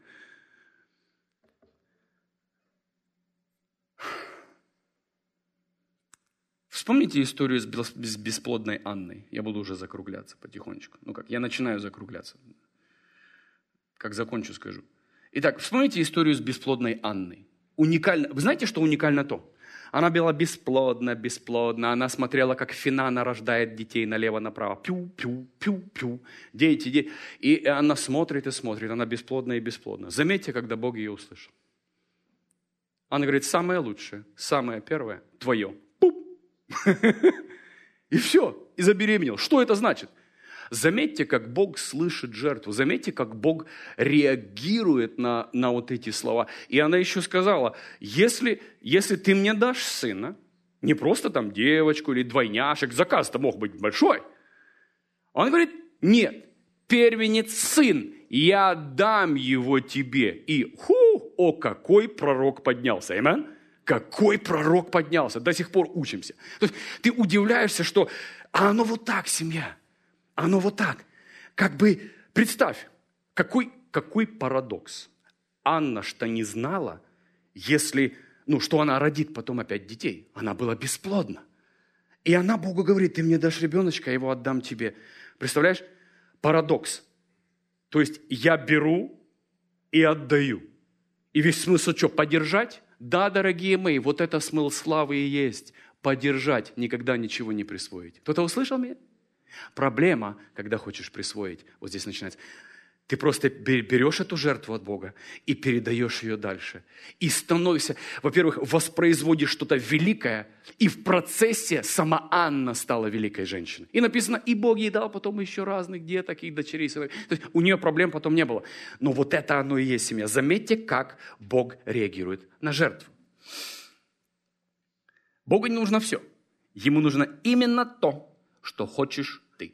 Вспомните историю с бесплодной Анной. Я буду уже закругляться потихонечку. Ну как, я начинаю закругляться. Как закончу, скажу. Итак, вспомните историю с бесплодной Анной. Уникально. Вы знаете, что уникально то? Она была бесплодна, бесплодна. Она смотрела, как Финана рождает детей налево-направо. Пю-пю-пю-пю. Дети, дети. И она смотрит и смотрит. Она бесплодна и бесплодна. Заметьте, когда Бог ее услышал. Она говорит: самое лучшее, самое первое, твое. Пуп. И все. И забеременел. Что это значит? Заметьте, как Бог слышит жертву. Заметьте, как Бог реагирует на, на вот эти слова. И она еще сказала: если, если ты мне дашь сына, не просто там девочку или двойняшек, заказ-то мог быть большой. Он говорит: нет, первенец сын, я дам его тебе. И ху, о, какой пророк поднялся. Аминь. Какой пророк поднялся. До сих пор учимся. То есть ты удивляешься, что а оно вот так, семья. Оно вот так. Как бы, представь, какой, какой парадокс. Анна что не знала, если, ну, что она родит потом опять детей. Она была бесплодна. И она Богу говорит: ты мне дашь ребеночка, я его отдам тебе. Представляешь? Парадокс. То есть я беру и отдаю. И весь смысл что, подержать? Да, дорогие мои, вот это смысл славы и есть. Подержать, никогда ничего не присвоить. Кто-то услышал меня? Проблема, когда хочешь присвоить, вот здесь начинается. Ты просто берешь эту жертву от Бога и передаешь ее дальше. И становишься, во-первых, воспроизводишь что-то великое, и в процессе сама Анна стала великой женщиной. И написано: и Бог ей дал потом еще разных деток и дочерей. То есть у нее проблем потом не было. Но вот это оно и есть семья. Заметьте, как Бог реагирует на жертву. Богу не нужно все. Ему нужно именно то, что хочешь ты.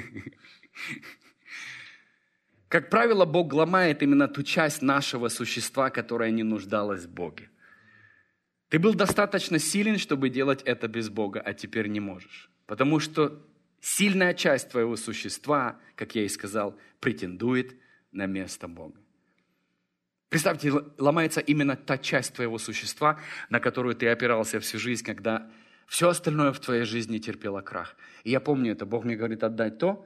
Как правило, Бог ломает именно ту часть нашего существа, которая не нуждалась в Боге. Ты был достаточно силен, чтобы делать это без Бога, а теперь не можешь. Потому что сильная часть твоего существа, как я и сказал, претендует на место Бога. Представьте, ломается именно та часть твоего существа, на которую ты опирался всю жизнь, когда все остальное в твоей жизни терпело крах. И я помню это. Бог мне говорит: отдать то,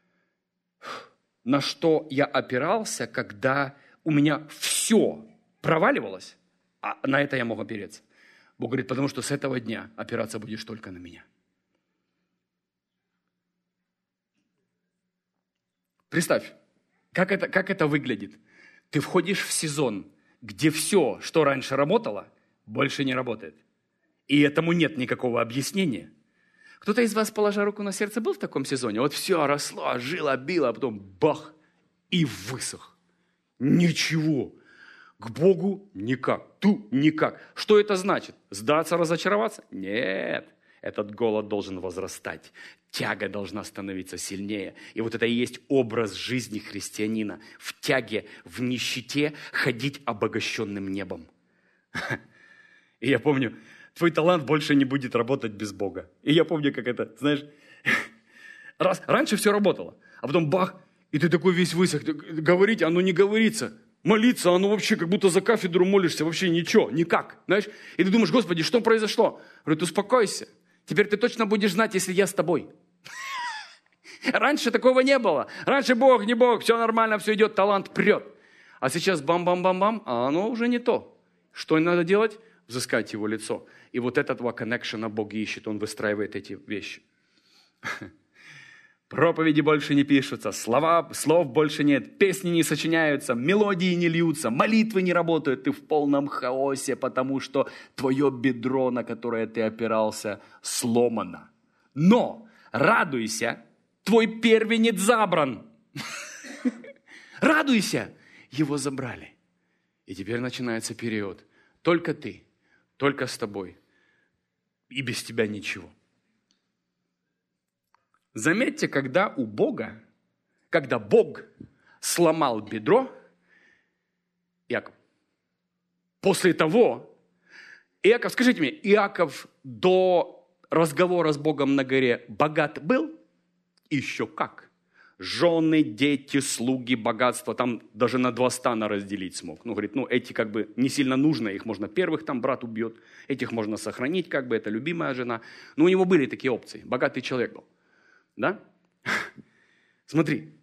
на что я опирался, когда у меня все проваливалось, а на это я мог опереться. Бог говорит, потому что с этого дня опираться будешь только на меня. Представь, как это, как это выглядит. Ты входишь в сезон, где все, что раньше работало, больше не работает. И этому нет никакого объяснения. Кто-то из вас, положа руку на сердце, был в таком сезоне? Вот все росло, жило, било, а потом бах, и высох. Ничего. К Богу никак. Ту никак. Что это значит? Сдаться, разочароваться? Нет. Этот голод должен возрастать. Тяга должна становиться сильнее. И вот это и есть образ жизни христианина. В тяге, в нищете ходить обогащенным небом. И я помню, твой талант больше не будет работать без Бога. И я помню, как это, знаешь, раз, раньше все работало, а потом бах, и ты такой весь высох. Говорить, оно не говорится. Молиться, оно вообще как будто за кафедру молишься, вообще ничего, никак. Знаешь? И ты думаешь, Господи, что произошло? Говорит, успокойся. Теперь ты точно будешь знать, если я с тобой. Раньше такого не было. Раньше Бог, не Бог, все нормально, все идет, талант прет. А сейчас бам-бам-бам-бам, а оно уже не то. Что надо делать? Взыскать его лицо. И вот этого коннекшена Бог ищет, он выстраивает эти вещи. Проповеди больше не пишутся, слова, слов больше нет, песни не сочиняются, мелодии не льются, молитвы не работают. Ты в полном хаосе, потому что твое бедро, на которое ты опирался, сломано. Но радуйся, твой первенец забран. Радуйся, его забрали. И теперь начинается период. Только ты, только с тобой. И без тебя ничего. Заметьте, когда у Бога, когда Бог сломал бедро, Иаков, после того, Иаков, скажите мне, Иаков до разговора с Богом на горе богат был? Еще как. Жены, дети, слуги, богатство, там даже на два стана разделить смог. Ну, говорит, ну, эти как бы не сильно нужно, их можно первых там брат убьет, этих можно сохранить, как бы, это любимая жена. Но у него были такие опции, богатый человек был. Да? Смотри.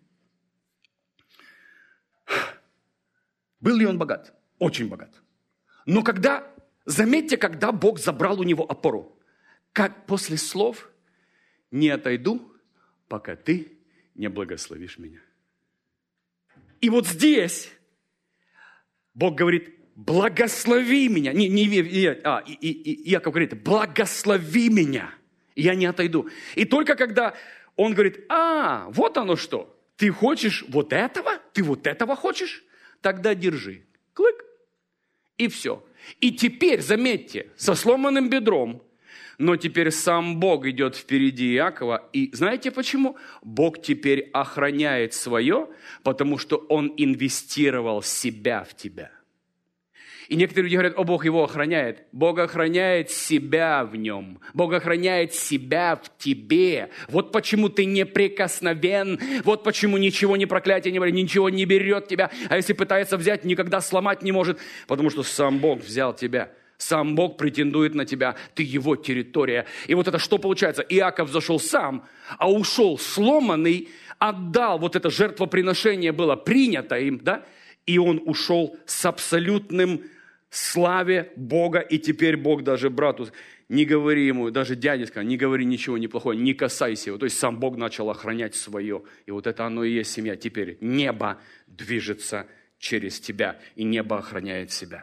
Был ли он богат? Очень богат. Но когда, заметьте, когда Бог забрал у него опору, как после слов «не отойду, пока ты не благословишь меня». И вот здесь Бог говорит «благослови меня». Не, не, не, а, и, и, и Иаков говорит «благослови меня». Я не отойду. И только когда он говорит, а, вот оно что, ты хочешь вот этого? Ты вот этого хочешь? Тогда держи. Клык. И все. И теперь, заметьте, со сломанным бедром, но теперь сам Бог идет впереди Иакова. И знаете почему? Бог теперь охраняет свое, потому что Он инвестировал себя в тебя. И некоторые люди говорят, о, Бог его охраняет. Бог охраняет себя в нем. Бог охраняет себя в тебе. Вот почему ты неприкосновен. Вот почему ничего не проклятие, не, ничего не берет тебя. А если пытается взять, никогда сломать не может. Потому что сам Бог взял тебя. Сам Бог претендует на тебя. Ты его территория. И вот это что получается? Иаков зашел сам, а ушел сломанный, отдал. Вот это жертвоприношение было принято им, да? И он ушел с абсолютным славе Бога, и теперь Бог даже брату, не говори ему, даже дяде сказал, не говори ничего неплохого, не касайся его. То есть сам Бог начал охранять свое. И вот это оно и есть семья. Теперь небо движется через тебя, и небо охраняет себя.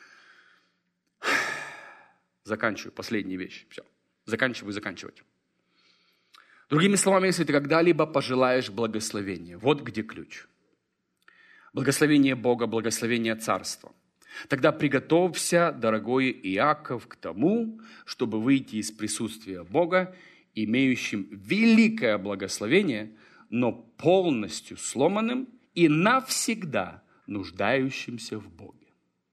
Заканчиваю, последняя вещь. Все, заканчиваю, заканчивать. Другими словами, если ты когда-либо пожелаешь благословения, вот где ключ. Благословение Бога, благословение Царства. Тогда приготовься, дорогой Иаков, к тому, чтобы выйти из присутствия Бога, имеющим великое благословение, но полностью сломанным и навсегда нуждающимся в Боге.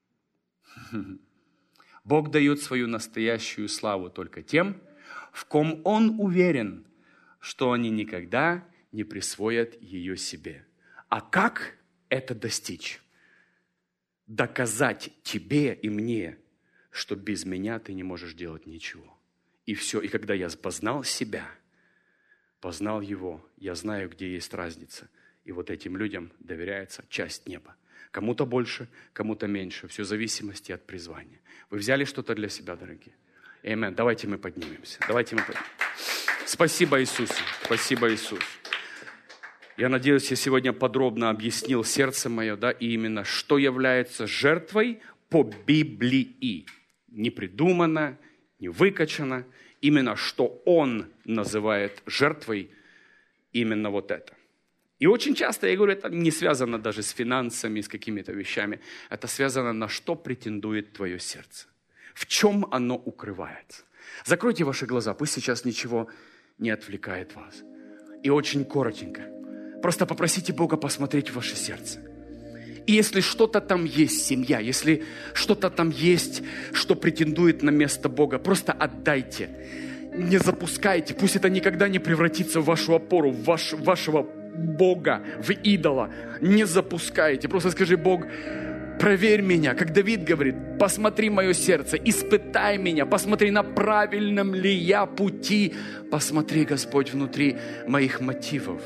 Бог дает свою настоящую славу только тем, в ком Он уверен, что они никогда не присвоят ее себе. А как это достичь? Доказать тебе и мне, что без меня ты не можешь делать ничего. И все. И когда я познал себя, познал Его, я знаю, где есть разница. И вот этим людям доверяется часть неба. Кому-то больше, кому-то меньше. Все в зависимости от призвания. Вы взяли что-то для себя, дорогие? Аминь. Давайте мы поднимемся. Давайте мы поднимемся. Спасибо Иисусу. Спасибо Иисусу. Я надеюсь, я сегодня подробно объяснил сердце мое, да, и именно что является жертвой по Библии. Не придумано, не выкачано. Именно что Он называет жертвой, именно вот это. И очень часто, я говорю, это не связано даже с финансами, с какими-то вещами. Это связано, на что претендует твое сердце. В чем оно укрывается. Закройте ваши глаза, пусть сейчас ничего не отвлекает вас. И очень коротенько. Просто попросите Бога посмотреть в ваше сердце. И если что-то там есть, семья, если что-то там есть, что претендует на место Бога, просто отдайте. Не запускайте. Пусть это никогда не превратится в вашу опору, в ваш, вашего Бога, в идола. Не запускайте. Просто скажи: Бог, проверь меня. Как Давид говорит: посмотри мое сердце, испытай меня, посмотри, на правильном ли я пути. Посмотри, Господь, внутри моих мотивов.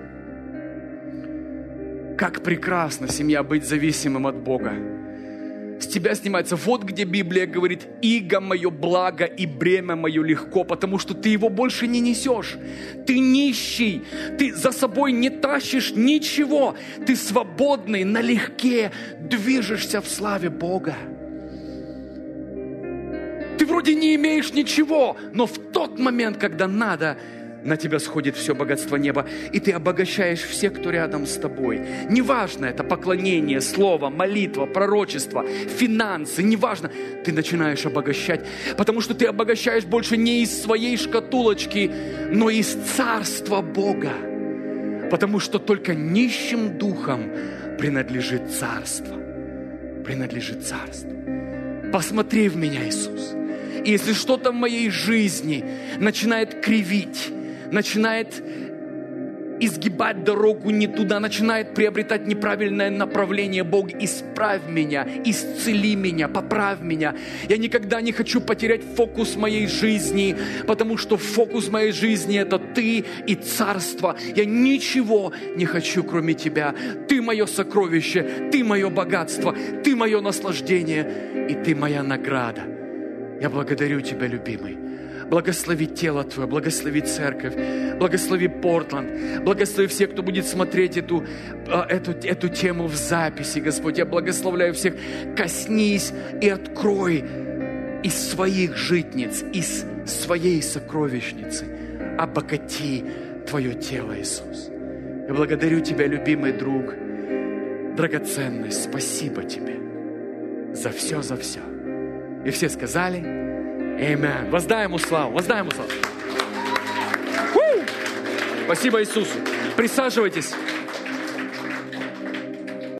Как прекрасно, семья, быть зависимым от Бога. С тебя снимается. Вот где Библия говорит: иго мое благо и бремя мое легко, потому что ты его больше не несешь. Ты нищий, ты за собой не тащишь ничего. Ты свободный, налегке движешься в славе Бога. Ты вроде не имеешь ничего, но в тот момент, когда надо, на тебя сходит все богатство неба, и ты обогащаешь всех, кто рядом с тобой. Неважно, это поклонение, слово, молитва, пророчество, финансы, неважно. Ты начинаешь обогащать, потому что ты обогащаешь больше не из своей шкатулочки, но из царства Бога. Потому что только нищим духом принадлежит царство. Принадлежит царство. Посмотри в меня, Иисус. И если что-то в моей жизни начинает кривить, начинает изгибать дорогу не туда, начинает приобретать неправильное направление, Бог, исправь меня, исцели меня, поправь меня. Я никогда не хочу потерять фокус моей жизни, потому что фокус моей жизни — это Ты и Царство. Я ничего не хочу, кроме Тебя. Ты мое сокровище, Ты мое богатство, Ты мое наслаждение, и Ты моя награда. Я благодарю Тебя, любимый. Благослови тело Твое, благослови церковь, благослови Портланд, благослови всех, кто будет смотреть эту, эту, эту тему в записи, Господь. Я благословляю всех. Коснись и открой из своих житниц, из своей сокровищницы. Обогати Твое тело, Иисус. Я благодарю Тебя, любимый друг, драгоценность. Спасибо Тебе за все, за все. И все сказали: Аминь. Воздай Ему славу, воздай Ему славу. У! Спасибо Иисусу. Присаживайтесь.